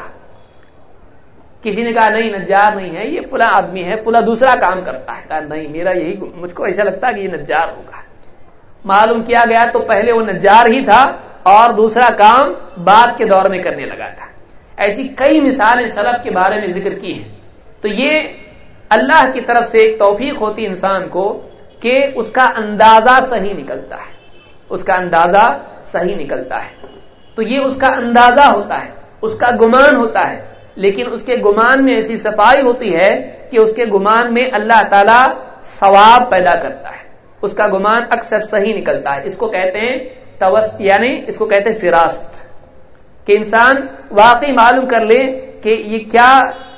کسی نے کہا نہیں نجار نہیں ہے، یہ فلاں آدمی ہے، فلاں دوسرا کام کرتا ہے، کہا نہیں میرا یہی، مجھ کو ایسا لگتا ہے کہ یہ نجار ہوگا۔ معلوم کیا گیا تو پہلے وہ نجار ہی تھا اور دوسرا کام بعد کے دور میں کرنے لگا تھا۔ ایسی کئی مثالیں سلف کے بارے میں ذکر کی ہیں۔ تو یہ اللہ کی طرف سے ایک توفیق ہوتی انسان کو کہ اس کا اندازہ صحیح نکلتا ہے، اس کا اندازہ صحیح نکلتا ہے۔ تو یہ اس کا اندازہ ہوتا ہے، اس کا گمان ہوتا ہے، لیکن اس کے گمان میں ایسی صفائی ہوتی ہے کہ اس کے گمان میں اللہ تعالی ثواب پیدا کرتا ہے، اس کا گمان اکثر صحیح نکلتا ہے۔ اس کو کہتے ہیں یعنی اس کو کہتے ہیں فراست، کہ انسان واقعی معلوم کر لے کہ یہ کیا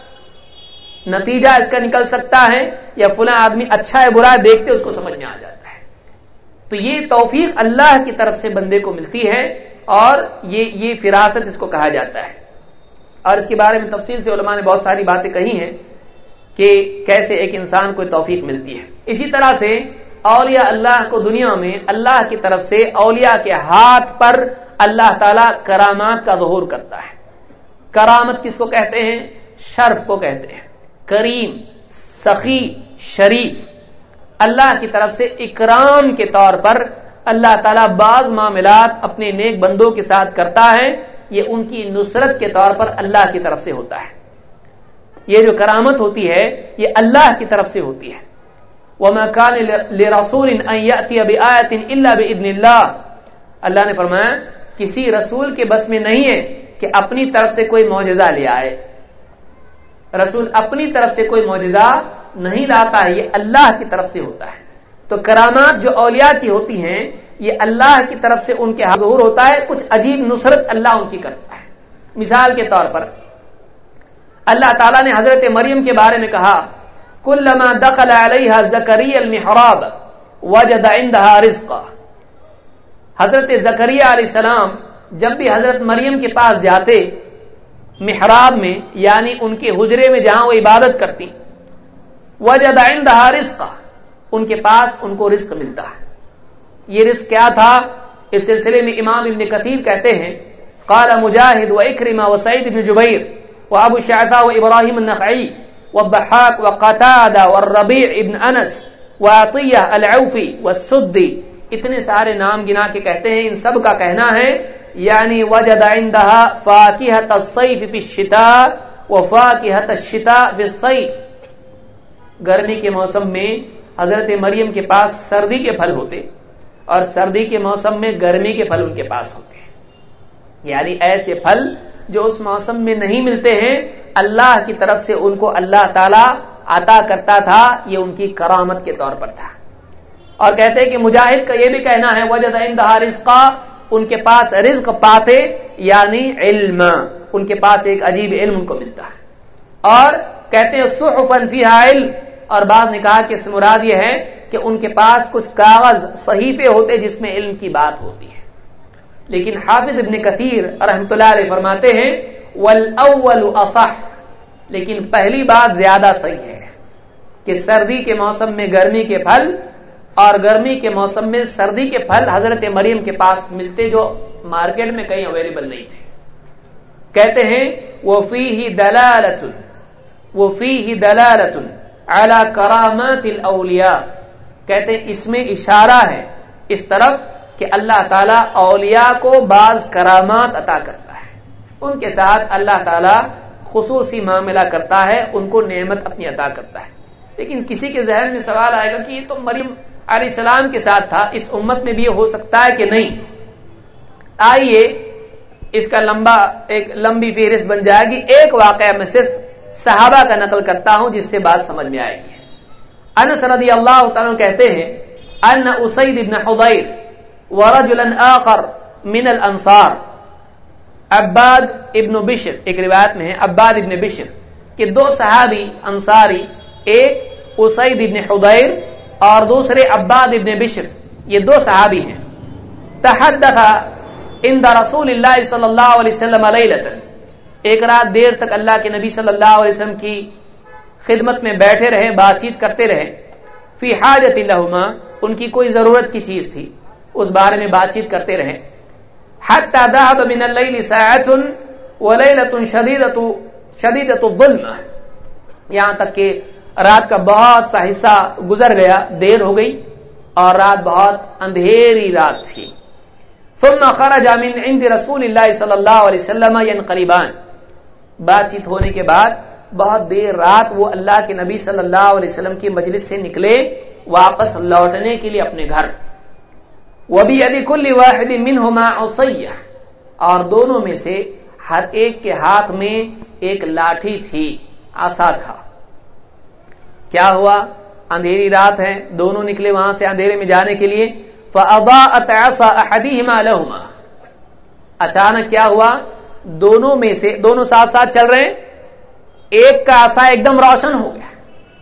نتیجہ اس کا نکل سکتا ہے، یا فلاں آدمی اچھا ہے برا ہے دیکھتے اس کو سمجھ میں آ جاتا ہے۔ تو یہ توفیق اللہ کی طرف سے بندے کو ملتی ہے اور یہ فراست اس کو کہا جاتا ہے۔ اور اس کے بارے میں تفصیل سے علماء نے بہت ساری باتیں کہی ہیں کہ کیسے ایک انسان کو توفیق ملتی ہے۔ اسی طرح سے اولیاء اللہ کو دنیا میں اللہ کی طرف سے اولیاء کے ہاتھ پر اللہ تعالی کرامات کا ظہور کرتا ہے۔ کرامت کس کو کہتے ہیں؟ شرف کو کہتے ہیں، کریم، سخی، شریف۔ اللہ کی طرف سے اکرام کے طور پر اللہ تعالیٰ بعض معاملات اپنے نیک بندوں کے ساتھ کرتا ہے، یہ ان کی نصرت کے طور پر اللہ کی طرف سے ہوتا ہے۔ یہ جو کرامت ہوتی ہے یہ اللہ کی طرف سے ہوتی ہے۔ وَمَا كَانَ لِرَسُولٍ أَن يَأْتِيَ بِآيَةٍ إِلَّا بِإِذْنِ اللَّهِ، اللہ نے فرمایا کسی رسول کے بس میں نہیں ہے کہ اپنی طرف سے کوئی معجزہ لے آئے۔ رسول اپنی طرف سے کوئی معجزہ نہیں لاتا ہے، یہ اللہ کی طرف سے ہوتا ہے۔ تو کرامات جو اولیاء کی ہوتی ہیں یہ اللہ کی طرف سے ان کے ظہور ہوتا ہے، کچھ عجیب نصرت اللہ ان کی کرتا ہے۔ مثال کے طور پر اللہ تعالیٰ نے حضرت مریم کے بارے میں کہا कुल्लमा दखल अलैहा ज़करिया अल-मिहराब वजद इंदहा रिज़्क़ा। हजरत ज़करिया अलैहिस्सलाम जब भी हजरत मरियम के पास जाते मिहराब में, यानी उनके हुजरे में जहां वो इबादत करती, वजद इंदहा रिज़्क़ा, उनके पास उनको रिस्क मिलता है। ये रिस्क क्या था? इस सिलसिले में इमाम इब्न कसीर कहते हैं, क़ाल मुजाहिद व इक्रिमा व सईद इब्न जुबैर व अबू शअसा व इब्राहिम अन-नख़ई व अद-दहाक व क़तादा व रबीअ इब्न अनस व अतिया अल-औफ़ी व सुद्दी, इतने सारे नाम गिना के कहते हैं, इन सब का कहना है यानी वजद इंदहा फ़ाकिहत अस-सैफ़ फ़िश-शिता व फ़ाकिहत अश-शिता फ़िस-सैफ़। गर्मी के मौसम में हजरत मरियम के पास सर्दी के फल होते और सर्दी के मौसम में गर्मी के फल उनके पास होते हैं, यानी ऐसे फल जो उस मौसम में नहीं मिलते हैं, अल्लाह की तरफ से उनको अल्लाह ताला अता करता था। ये उनकी करामत के तौर पर था। और कहते हैं कि मुजाहिद का यह भी कहना है वजद इंदहा रिज़्क़ा, उनके पास रिज़्क़ पाते यानी इल्म, उनके पास एक अजीब इल्म उनको मिलता है। और कहते हैं सुहुफ़न फ़ीहा इल्म, और बाद ने कहा कि मुराद यह है कि उनके पास कुछ कागज सहीफे होते जिसमें इल्म की बात होती है। लेकिन हाफिज इब्न कसीर रहमतुल्लाह अलैह फरमाते हैं वल अव्वलु असह, लेकिन पहली बात ज्यादा सही है कि सर्दी के मौसम में गर्मी के फल और गर्मी के मौसम में सर्दी के फल हजरत मरियम के पास मिलते, जो मार्केट में कहीं अवेलेबल नहीं थे। कहते हैं वो फीही दलालतुन अला करामातिल औलिया, कहते हैं इसमें इशारा है इस तरफ कि अल्लाह ताला औलिया को बाज करामात अता करता है, उनके साथ अल्लाह ताला खुसूसी मामला करता है, उनको नेमत अपनी अता करता है। लेकिन किसी के जहन में सवाल आएगा कि ये तो मरियम अलैहिस्सलाम के साथ था, इस उम्मत में भी हो सकता है कि नहीं? आइए इसका एक लंबी फहरिस्त बन जाएगी। एक वाकया में सिर्फ सहाबा का नकल करता हूं जिससे बात समझ में आएगी। अनस रज़ियल्लाहु तआला कहते हैं अन्न उसैद इब्न हुदैर व रजुलन आखर मिन अल अंसार, अब्बाद इब्न बिश्र, एक रिवायत में है अब्बाद इब्न बिश्र के दो सहाबी अंसारी, एक उसैद इब्न हुदैर और दूसरे अब्बाद इब्न बिश्र, ये दो सहाबी हैं। तहद्दसा इंद रसूलिल्लाह सल्लल्लाहु अलैहि वसल्लम लैलतन, एक रात देर तक अल्लाह के नबी सल्लल्लाहु अलैहि वसल्लम की खिदमत में बैठे रहे, बातचीत करते रहे। फी हाजति लहुमा, उनकी कोई जरूरत की चीज थी, उस बारे में बातचीत करते रहे। हत्ता दहब मिन अल-लैल साअतुन व लैलतुन शदीदतु ज़ुल्म, यहां तक कि रात का बहुत सा हिस्सा गुजर गया, देर हो गई और रात बहुत अंधेरी रात थी। सुम्मा खरजा मिन इंद रसूलिल्लाह सल्लल्लाहु अलैहि वसल्लम यनक़लिबान, बातचीत होने के बाद बहुत देर रात वो अल्लाह के नबी सल्लल्लाहु अलैहि वसल्लम की मजलिस से निकले वापस लौटने के लिए अपने घर। वबियदि कुल्लि वाहिदिन मिनहुमा उसय्या, और दोनों में से हर एक के हाथ में एक लाठी थी, आसा था। क्या हुआ? अंधेरी रात है, दोनों निकले वहां से अंधेरे में जाने के लिए। फअदाअत असा अहदिहिमा लहुमा, अचानक क्या हुआ? दोनों में से, दोनों साथ साथ चल रहे हैं, एक का आसा एकदम रोशन हो गया।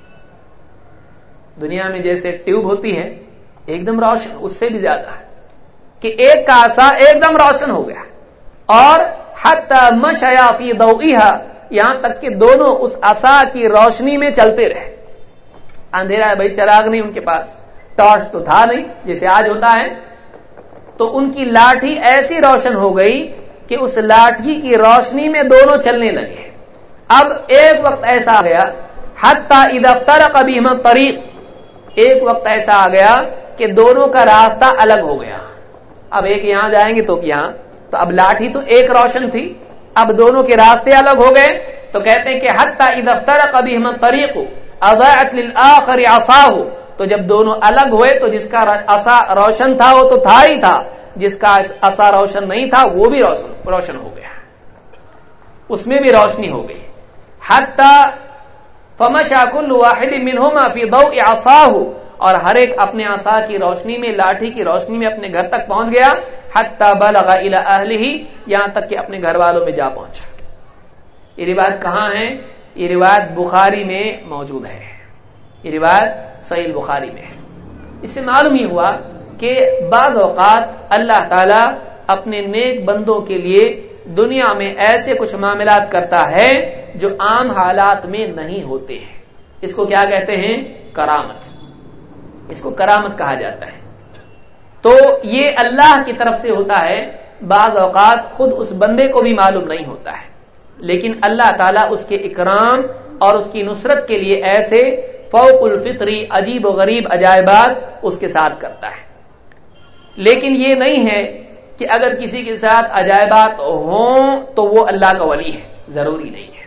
दुनिया में जैसे ट्यूब होती है एकदम रोशन, उससे भी ज्यादा कि एक का आसा एकदम रोशन हो गया। और हत्ता मशया फी दौइहा, यहां तक कि दोनों उस आसा की रोशनी में चलते रहे। अंधेरा है भाई, चिराग नहीं उनके पास, टॉर्च तो था नहीं जैसे आज होता है, तो उनकी लाठी ऐसी रोशन हो गई कि उस लाठी की रोशनी में दोनों चलने लगे। अब एक वक्त ऐसा आ गया, हत्ता इज़ा इफ्तरक़ बिहिमा तरीक़, एक वक्त ऐसा आ गया कि दोनों का रास्ता अलग हो गया। अब एक यहां जाएंगे तो यहां, तो अब लाठी तो एक रोशन थी, अब दोनों के रास्ते अलग हो गए। तो कहते हैं कि हत्ता इज़ा इफ्तरक़ बिहिमा तरीक़ अज़ाअत लिल आखिर असाहु, तो जब दोनों अलग हुए तो जिसका असा रोशन था वो तो था ही था, जिसका असा रोशन नहीं था वो भी रोशन हो गया, उसमें भी रोशनी हो गई। हत्ता फमशा कुल्लु वाहिदिन मिनहुमा फी दौइ असाहु, और हर एक अपने आसा की रोशनी में, लाठी की रोशनी में अपने घर तक पहुंच गया। हत्ता बलगा इला अहलिही, यहां तक कि अपने घर वालों में जा पहुंचा। ये रिवायत कहां है? ये रिवायत बुखारी में मौजूद है। یہ روایت صحیح بخاری میں ہے۔ اس سے معلوم ہی ہوا کہ بعض اوقات اللہ تعالی اپنے نیک بندوں کے لیے دنیا میں ایسے کچھ معاملات کرتا ہے جو عام حالات میں نہیں ہوتے ہیں۔ اس کو کیا کہتے ہیں؟ کرامت۔ اس کو کرامت کہا جاتا ہے۔ تو یہ اللہ کی طرف سے ہوتا ہے، بعض اوقات خود اس بندے کو بھی معلوم نہیں ہوتا ہے، لیکن اللہ تعالیٰ اس کے اکرام اور اس کی نصرت کے لیے ایسے فوق الفطری عجیب و غریب عجائبات اس کے ساتھ کرتا ہے۔ لیکن یہ نہیں ہے کہ اگر کسی کے ساتھ عجائبات ہوں تو وہ اللہ کا ولی ہے، ضروری نہیں ہے۔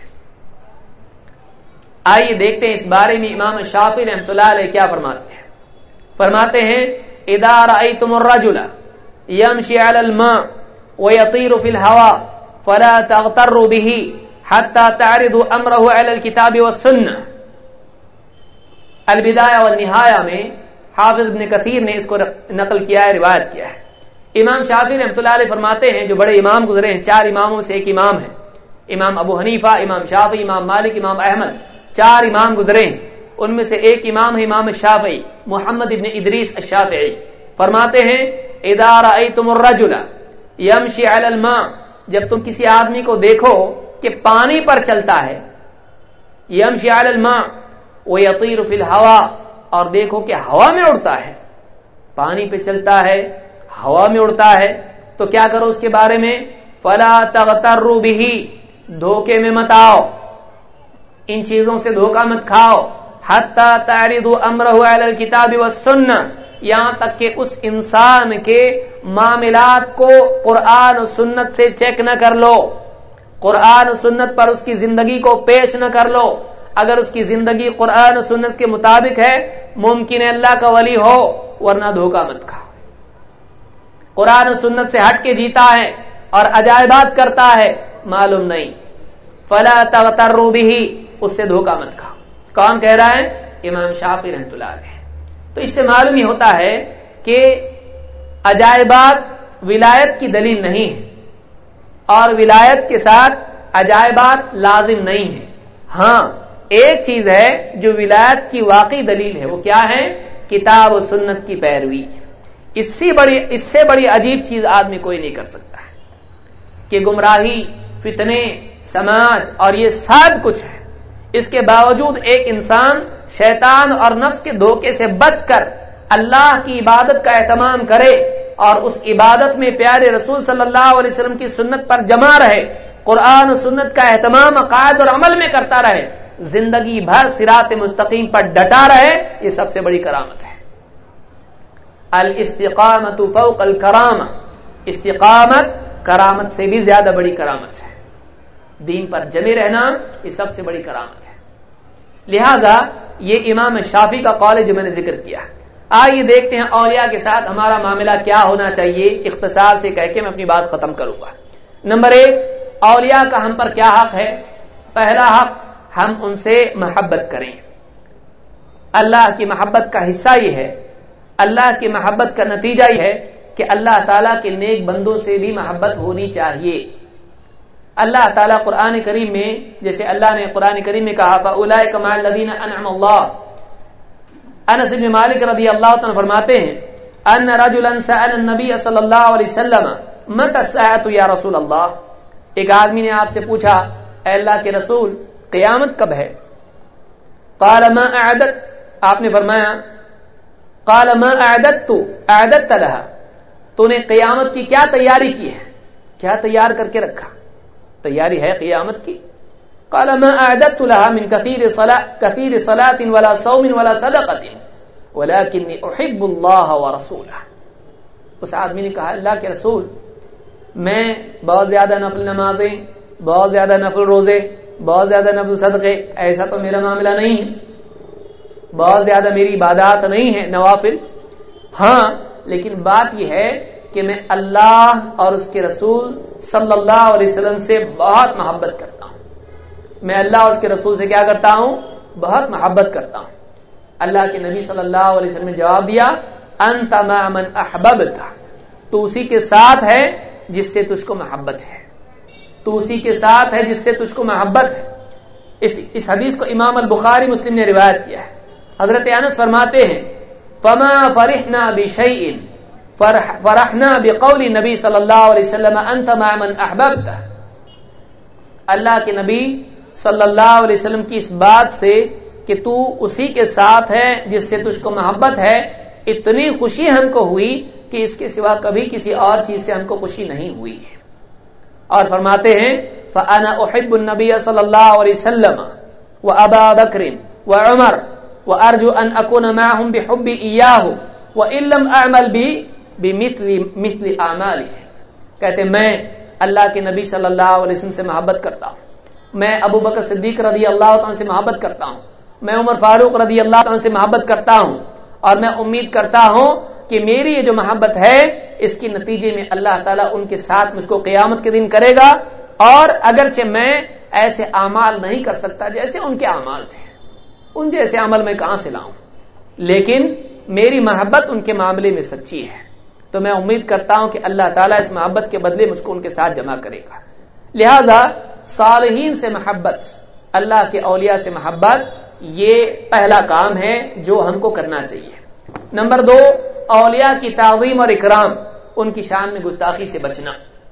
آئیے دیکھتے ہیں اس بارے میں امام شافعی رحمۃ اللہ علیہ کیا فرماتے ہیں۔ فرماتے ہیں اذا رأيتم الرجل يمشي على الماء ويطير في الهواء فلا تغتروا به حتى تعرضوا امره على الكتاب والسنة۔ البدایہ والنہایہ میں حافظ ابن کثیر نے اس کو نقل کیا ہے، روایت کیا ہے۔ امام شافعی رحمۃ اللہ علیہ فرماتے ہیں، جو بڑے امام گزرے ہیں، 4 اماموں سے ایک امام ہے، امام ابو حنیفہ، امام شافعی، امام مالک، امام احمد، 4 امام گزرے ہیں۔ ان میں سے ایک امام ہے امام شافعی، محمد ابن ادریس الشافعی، فرماتے ہیں اذا رأيتم الرجل يمشي على الماء، جب تم کسی آدمی کو دیکھو کہ پانی پر چلتا ہے، يمشي على الماء ويطير في الهواء، اور دیکھو کہ ہوا میں اڑتا ہے، پانی پہ چلتا ہے، ہوا میں اڑتا ہے، تو کیا کرو اس کے بارے میں؟ فلا تغتروا به، دھوکے میں مت آؤ، ان چیزوں سے دھوکہ مت کھاؤ، حتی تعرضوا امرہ علی الکتاب والسنہ، یہاں تک کہ اس انسان کے معاملات کو قرآن و سنت سے چیک نہ کر لو، قرآن و سنت پر اس کی زندگی کو پیش نہ کر لو۔ اگر اس کی زندگی قرآن و سنت کے مطابق ہے، ممکن ہے اللہ کا ولی ہو، ورنہ دھوکہ مت کھاؤ۔ قرآن و سنت سے ہٹ کے جیتا ہے اور عجائبات کرتا ہے، معلوم نہیں، فلا تغتروا به، اس سے دھوکہ مت کھاؤ۔ کون کہہ رہا ہے؟ امام شافعی رحمۃ اللہ علیہ۔ تو اس سے معلوم ہی ہوتا ہے کہ عجائبات ولایت کی دلیل نہیں ہے، اور ولایت کے ساتھ عجائبات لازم نہیں ہے۔ ہاں ایک چیز ہے جو ولایت کی واقعی دلیل ہے، وہ کیا ہے؟ کتاب و سنت کی پیروی۔ اس سے بڑی عجیب چیز آدمی کوئی نہیں کر سکتا ہے کہ گمراہی، فتنے، سماج اور یہ سب کچھ ہے، اس کے باوجود ایک انسان شیطان اور نفس کے دھوکے سے بچ کر اللہ کی عبادت کا اہتمام کرے اور اس عبادت میں پیارے رسول صلی اللہ علیہ وسلم کی سنت پر جمع رہے، قرآن و سنت کا اہتمام عقائد اور عمل میں کرتا رہے، زندگی بھر صراط مستقیم پر ڈٹا رہے، یہ سب سے بڑی کرامت ہے۔ الاستقامت فوق الکرامہ، استقامت کرامت سے بھی زیادہ بڑی کرامت ہے۔ دین پر جمے رہنا یہ سب سے بڑی کرامت ہے۔ لہذا یہ امام شافعی کا قول ہے جو میں نے ذکر کیا۔ آئیے دیکھتے ہیں اولیاء کے ساتھ ہمارا معاملہ کیا ہونا چاہیے، اختصار سے کہہ کے میں اپنی بات ختم کروں گا۔ نمبر 1، اولیاء کا ہم پر کیا حق ہے؟ پہلا حق، ہم ان سے محبت کریں۔ اللہ کی محبت کا حصہ یہ ہے، اللہ کی محبت کا نتیجہ یہ ہے کہ اللہ تعالیٰ کے نیک بندوں سے بھی محبت ہونی چاہیے۔ اللہ تعالیٰ قرآن کریم میں، جیسے اللہ نے قرآن کریم میں کہا فَأُولَئِكَ مَعَ الَّذِينَ أَنْعَمَ اللَّهُ، انس بن مالک رضی اللہ عنہ فرماتے ہیں ان رجلا سأل النبی صلی اللہ علیہ وسلم متى الساعة یا رسول اللہ، ایک آدمی نے آپ سے پوچھا اے اللہ کے رسول قیامت کب ہے؟ قال ما اعددت، آپ نے فرمایا قال ما اعددت لها، تو نے قیامت کی کیا تیاری کی ہے، کیا تیار کر کے رکھا، تیاری ہے قیامت کی؟ قال ما اعددت لها من كثير صلاة ولا صوم ولا صدقة ولكني احب الله ورسوله، اس آدمی نے کہا اللہ کے رسول میں بہت زیادہ نفل نمازیں، بہت زیادہ نفل روزے، بہت زیادہ نفل صدقے، ایسا تو میرا معاملہ نہیں ہے، بہت زیادہ میری عبادات نہیں ہے نوافل، ہاں لیکن بات یہ ہے کہ میں اللہ اور اس کے رسول صلی اللہ علیہ وسلم سے بہت محبت کرتا ہوں، میں اللہ اور اس کے رسول سے کیا کرتا ہوں؟ بہت محبت کرتا ہوں۔ اللہ کے نبی صلی اللہ علیہ وسلم نے جواب دیا انت مع من احببت، تو اسی کے ساتھ ہے جس سے تجھ کو محبت ہے، تو اسی کے ساتھ ہے جس سے تجھ کو محبت ہے۔ اس حدیث کو امام البخاری مسلم نے روایت کیا ہے۔ حضرت انس فرماتے ہیں فما فرحنا بشیء فرحنا بقول نبی صلی اللہ علیہ وسلم انت مع من احببت. اللہ کے نبی صلی اللہ علیہ وسلم کی اس بات سے کہ تو اسی کے ساتھ ہے جس سے تجھ کو محبت ہے، اتنی خوشی ہم کو ہوئی کہ اس کے سوا کبھی کسی اور چیز سے ہم کو خوشی نہیں ہوئی. اور فرماتے ہیں فانا احب النبی صلی اللہ علیہ وسلم وابا بکر وعمر وارجو ان اكون معهم بحبي اياه وان لم اعمل بمثل اعماله. کہتے میں اللہ کے نبی صلی اللہ علیہ وسلم سے محبت کرتا ہوں، میں ابو بکر صدیق رضی اللہ عنہ سے محبت کرتا ہوں، میں عمر فاروق رضی اللہ عنہ سے محبت کرتا ہوں، اور میں امید کرتا ہوں کہ میری یہ جو محبت ہے اس کے نتیجے میں اللہ تعالیٰ ان کے ساتھ مجھ کو قیامت کے دن کرے گا. اور اگرچہ میں ایسے اعمال نہیں کر سکتا جیسے ان کے اعمال تھے، ان جیسے عمل میں کہاں سے لاؤں، لیکن میری محبت ان کے معاملے میں سچی ہے، تو میں امید کرتا ہوں کہ اللہ تعالیٰ اس محبت کے بدلے مجھ کو ان کے ساتھ جمع کرے گا. لہذا صالحین سے محبت، اللہ کے اولیاء سے محبت، یہ پہلا کام ہے جو ہم کو کرنا چاہیے. نمبر 2، اولیاء کی تعظیم اور اکرام، ان کی شان میں گستاخی سے بچنا.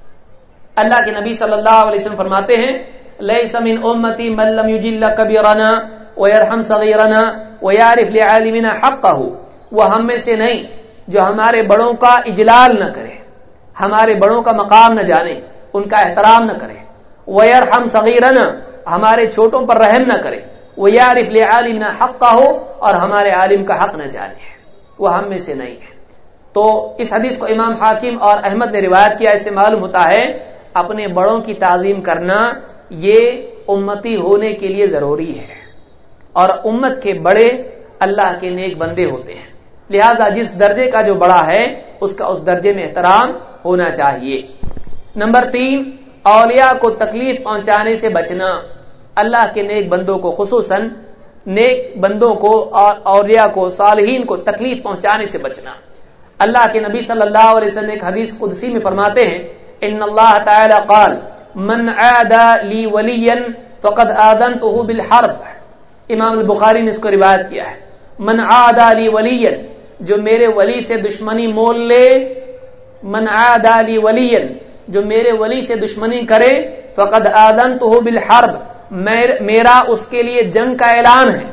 اللہ کے نبی صلی اللہ علیہ وسلم فرماتے ہیں لیس من امتی من لم یجل کبیرنا ویرحم صغیرنا ویعرف لعالمنا حقہ. وہ ہم میں سے نہیں جو ہمارے بڑوں کا اجلال نہ کرے، ہمارے بڑوں کا مقام نہ جانے، ان کا احترام نہ کرے، ویرحم صغیرنا، ہمارے چھوٹوں پر رحم نہ کرے، ویعرف لعالمنا حقہ، اور ہمارے عالم کا حق نہ جانے، وہ ہم میں سے نہیں ہے. تو اس حدیث کو امام حاکم اور احمد نے روایت کیا. اس سے معلوم ہوتا ہے اپنے بڑوں کی تعظیم کرنا یہ امتی ہونے کے لیے ضروری ہے، اور امت کے بڑے اللہ کے نیک بندے ہوتے ہیں، لہذا جس درجے کا جو بڑا ہے اس کا اس درجے میں احترام ہونا چاہیے. نمبر 3، اولیاء کو تکلیف پہنچانے سے بچنا. اللہ کے نیک بندوں کو، خصوصاً نیک بندوں کو اور اولیاء کو، صالحین کو تکلیف پہنچانے سے بچنا. اللہ کے نبی صلی اللہ علیہ وسلم ایک حدیث قدسی میں فرماتے ہیں ان اللہ تعالی قال من عادى لي وليا فقد آذنته بالحرب. امام البخاری نے اس کو روایت کیا ہے، من عادى لي وليا، جو میرے ولی سے دشمنی مول لے، من عادى لي وليا، جو میرے ولی سے دشمنی کرے، فقد آذنته بالحرب، میرا اس کے لیے جنگ کا اعلان ہے.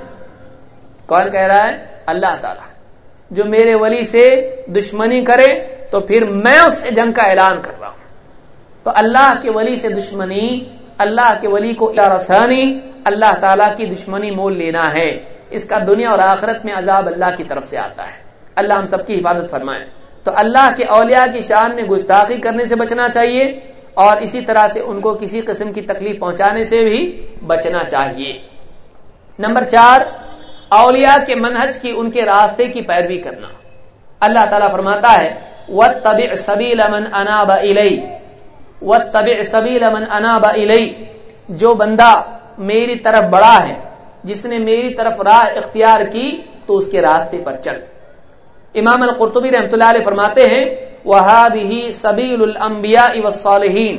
کون کہہ رہا ہے؟ اللہ تعالی. جو میرے ولی سے دشمنی کرے تو پھر میں اس سے جنگ کا اعلان کر رہا ہوں. تو اللہ کے ولی سے دشمنی، اللہ کے ولی کو رسانی، اللہ تعالیٰ کی دشمنی مول لینا ہے. اس کا دنیا اور آخرت میں عذاب اللہ کی طرف سے آتا ہے. اللہ ہم سب کی حفاظت فرمائے. تو اللہ کے اولیاء کی شان میں گستاخی کرنے سے بچنا چاہیے، اور اسی طرح سے ان کو کسی قسم کی تکلیف پہنچانے سے بھی بچنا چاہیے. نمبر 4، اولیاء کے منہج کی، ان کے راستے کی پیروی کرنا. اللہ تعالیٰ فرماتا ہے وَاتَّبِعْ سَبِيلَ مَنْ أَنَابَ إِلَيَّ، وَاتَّبِعْ سَبِيلَ مَنْ أَنَابَ إِلَيَّ، جو بندہ میری طرف بڑا ہے، جس نے میری طرف راہ اختیار کی تو اس کے راستے پر چل. امام القرطبی رحمۃ اللہ علیہ فرماتے ہیں وَهَذِهِ سَبِيلُ الْأَنْبِيَاءِ وَالصَّالِحِينَ،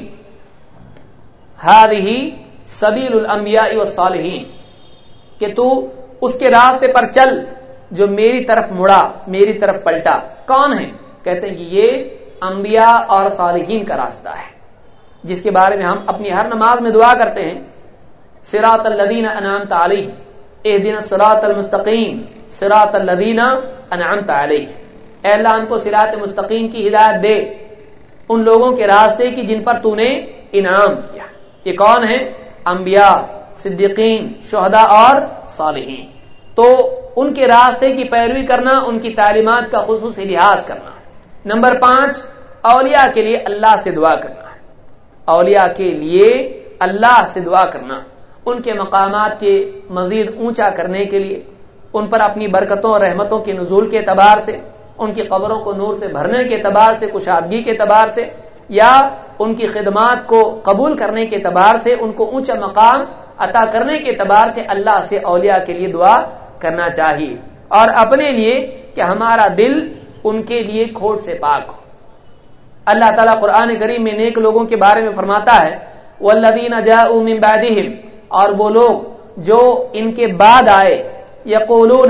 هَذِهِ سَبِيلُ الْأَنْبِيَاءِ وَالصَّالِحِينَ، کہ تو اس کے راستے پر چل جو میری طرف مڑا، میری طرف پلٹا. کون ہے؟ کہتے ہیں کہ یہ انبیاء اور صالحین کا راستہ ہے، جس کے بارے میں ہم اپنی ہر نماز میں دعا کرتے ہیں صراط الذین انعمت علیہم اہدنا الصراط المستقیم صراط الذین انعمت علیہم. اے اللہ ہم کو صراط مستقیم کی ہدایت دے، ان لوگوں کے راستے کی جن پر تو نے انعام کیا. یہ کون ہے؟ انبیاء، صدیقین، شہداء اور صالحین. تو ان کے راستے کی پیروی کرنا، ان کی تعلیمات کا خصوصی لحاظ کرنا. نمبر 5، اولیاء کے لیے اللہ سے دعا کرنا. اولیاء کے لیے اللہ سے دعا کرنا، ان کے مقامات کے مزید اونچا کرنے کے لیے، ان پر اپنی برکتوں اور رحمتوں کے نزول کے اعتبار سے، ان کی قبروں کو نور سے بھرنے کے اعتبار سے، کشادگی کے اعتبار سے، یا ان کی خدمات کو قبول کرنے کے اعتبار سے، ان کو اونچا مقام عطا کرنے کے اعتبار سے اللہ سے اولیاء کے لیے دعا کرنا چاہیے. اور اپنے لیے کہ ہمارا دل ان کے لیے کھوٹ سے پاک ہو. اللہ تعالیٰ قرآن کریم میں نیک لوگوں کے بارے میں فرماتا ہے والذین جاءوا من بعدہم، اور وہ لوگ جو ان کے بعد آئے، یقولون،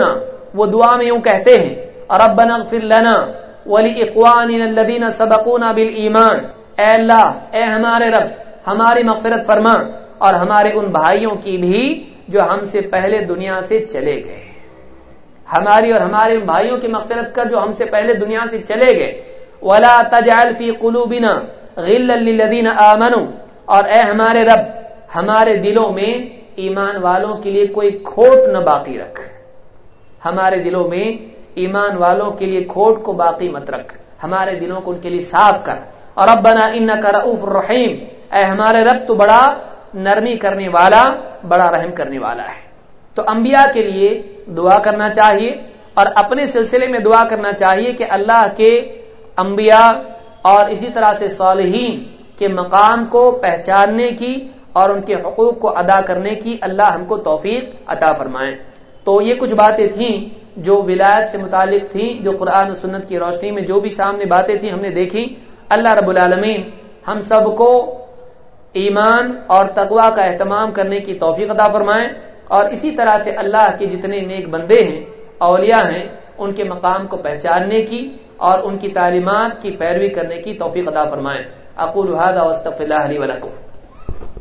وہ دعا میں یوں کہتے ہیں ربنا اغفر لنا ولاخواننا الذين سبقونا بالایمان، اے اللہ، اے ہمارے رب، ہماری مغفرت فرما اور ہمارے ان بھائیوں کی بھی جو ہم سے پہلے دنیا سے چلے گئے، ہماری اور ہمارے ان بھائیوں کی مغفرت کر جو ہم سے پہلے دنیا سے چلے گئے، ولا تجعل في قلوبنا غلا للذين آمنوا، اور اے ہمارے رب ہمارے دلوں میں ایمان والوں کے لیے کوئی کھوٹ نہ باقی رکھ، ہمارے دلوں میں ایمان والوں کے لیے کھوٹ کو باقی مت رکھ، ہمارے دلوں کو ان کے لیے صاف کر۔ اور ربنا انک رؤوف رحیم، اے ہمارے رب تو بڑا نرمی کرنے والا، بڑا رحم کرنے والا ہے۔ تو انبیاء کے لیے دعا کرنا چاہیے اور اپنے سلسلے میں دعا کرنا چاہیے کہ اللہ کے انبیاء اور اسی طرح سے صالحین کے مقام کو پہچاننے کی اور ان کے حقوق کو ادا کرنے کی اللہ ہم کو توفیق عطا فرمائے۔ تو یہ کچھ باتیں تھیں جو ولایت سے متعلق تھیں، جو قرآن و سنت کی روشنی میں جو بھی سامنے باتیں تھیں ہم نے دیکھی۔ اللہ رب العالمین ہم سب کو ایمان اور تقوی کا اہتمام کرنے کی توفیق عطا فرمائے، اور اسی طرح سے اللہ کے جتنے نیک بندے ہیں، اولیاء ہیں، ان کے مقام کو پہچاننے کی اور ان کی تعلیمات کی پیروی کرنے کی توفیق عطا فرمائے۔ اقول هذا واستغفر الله لي ولكم۔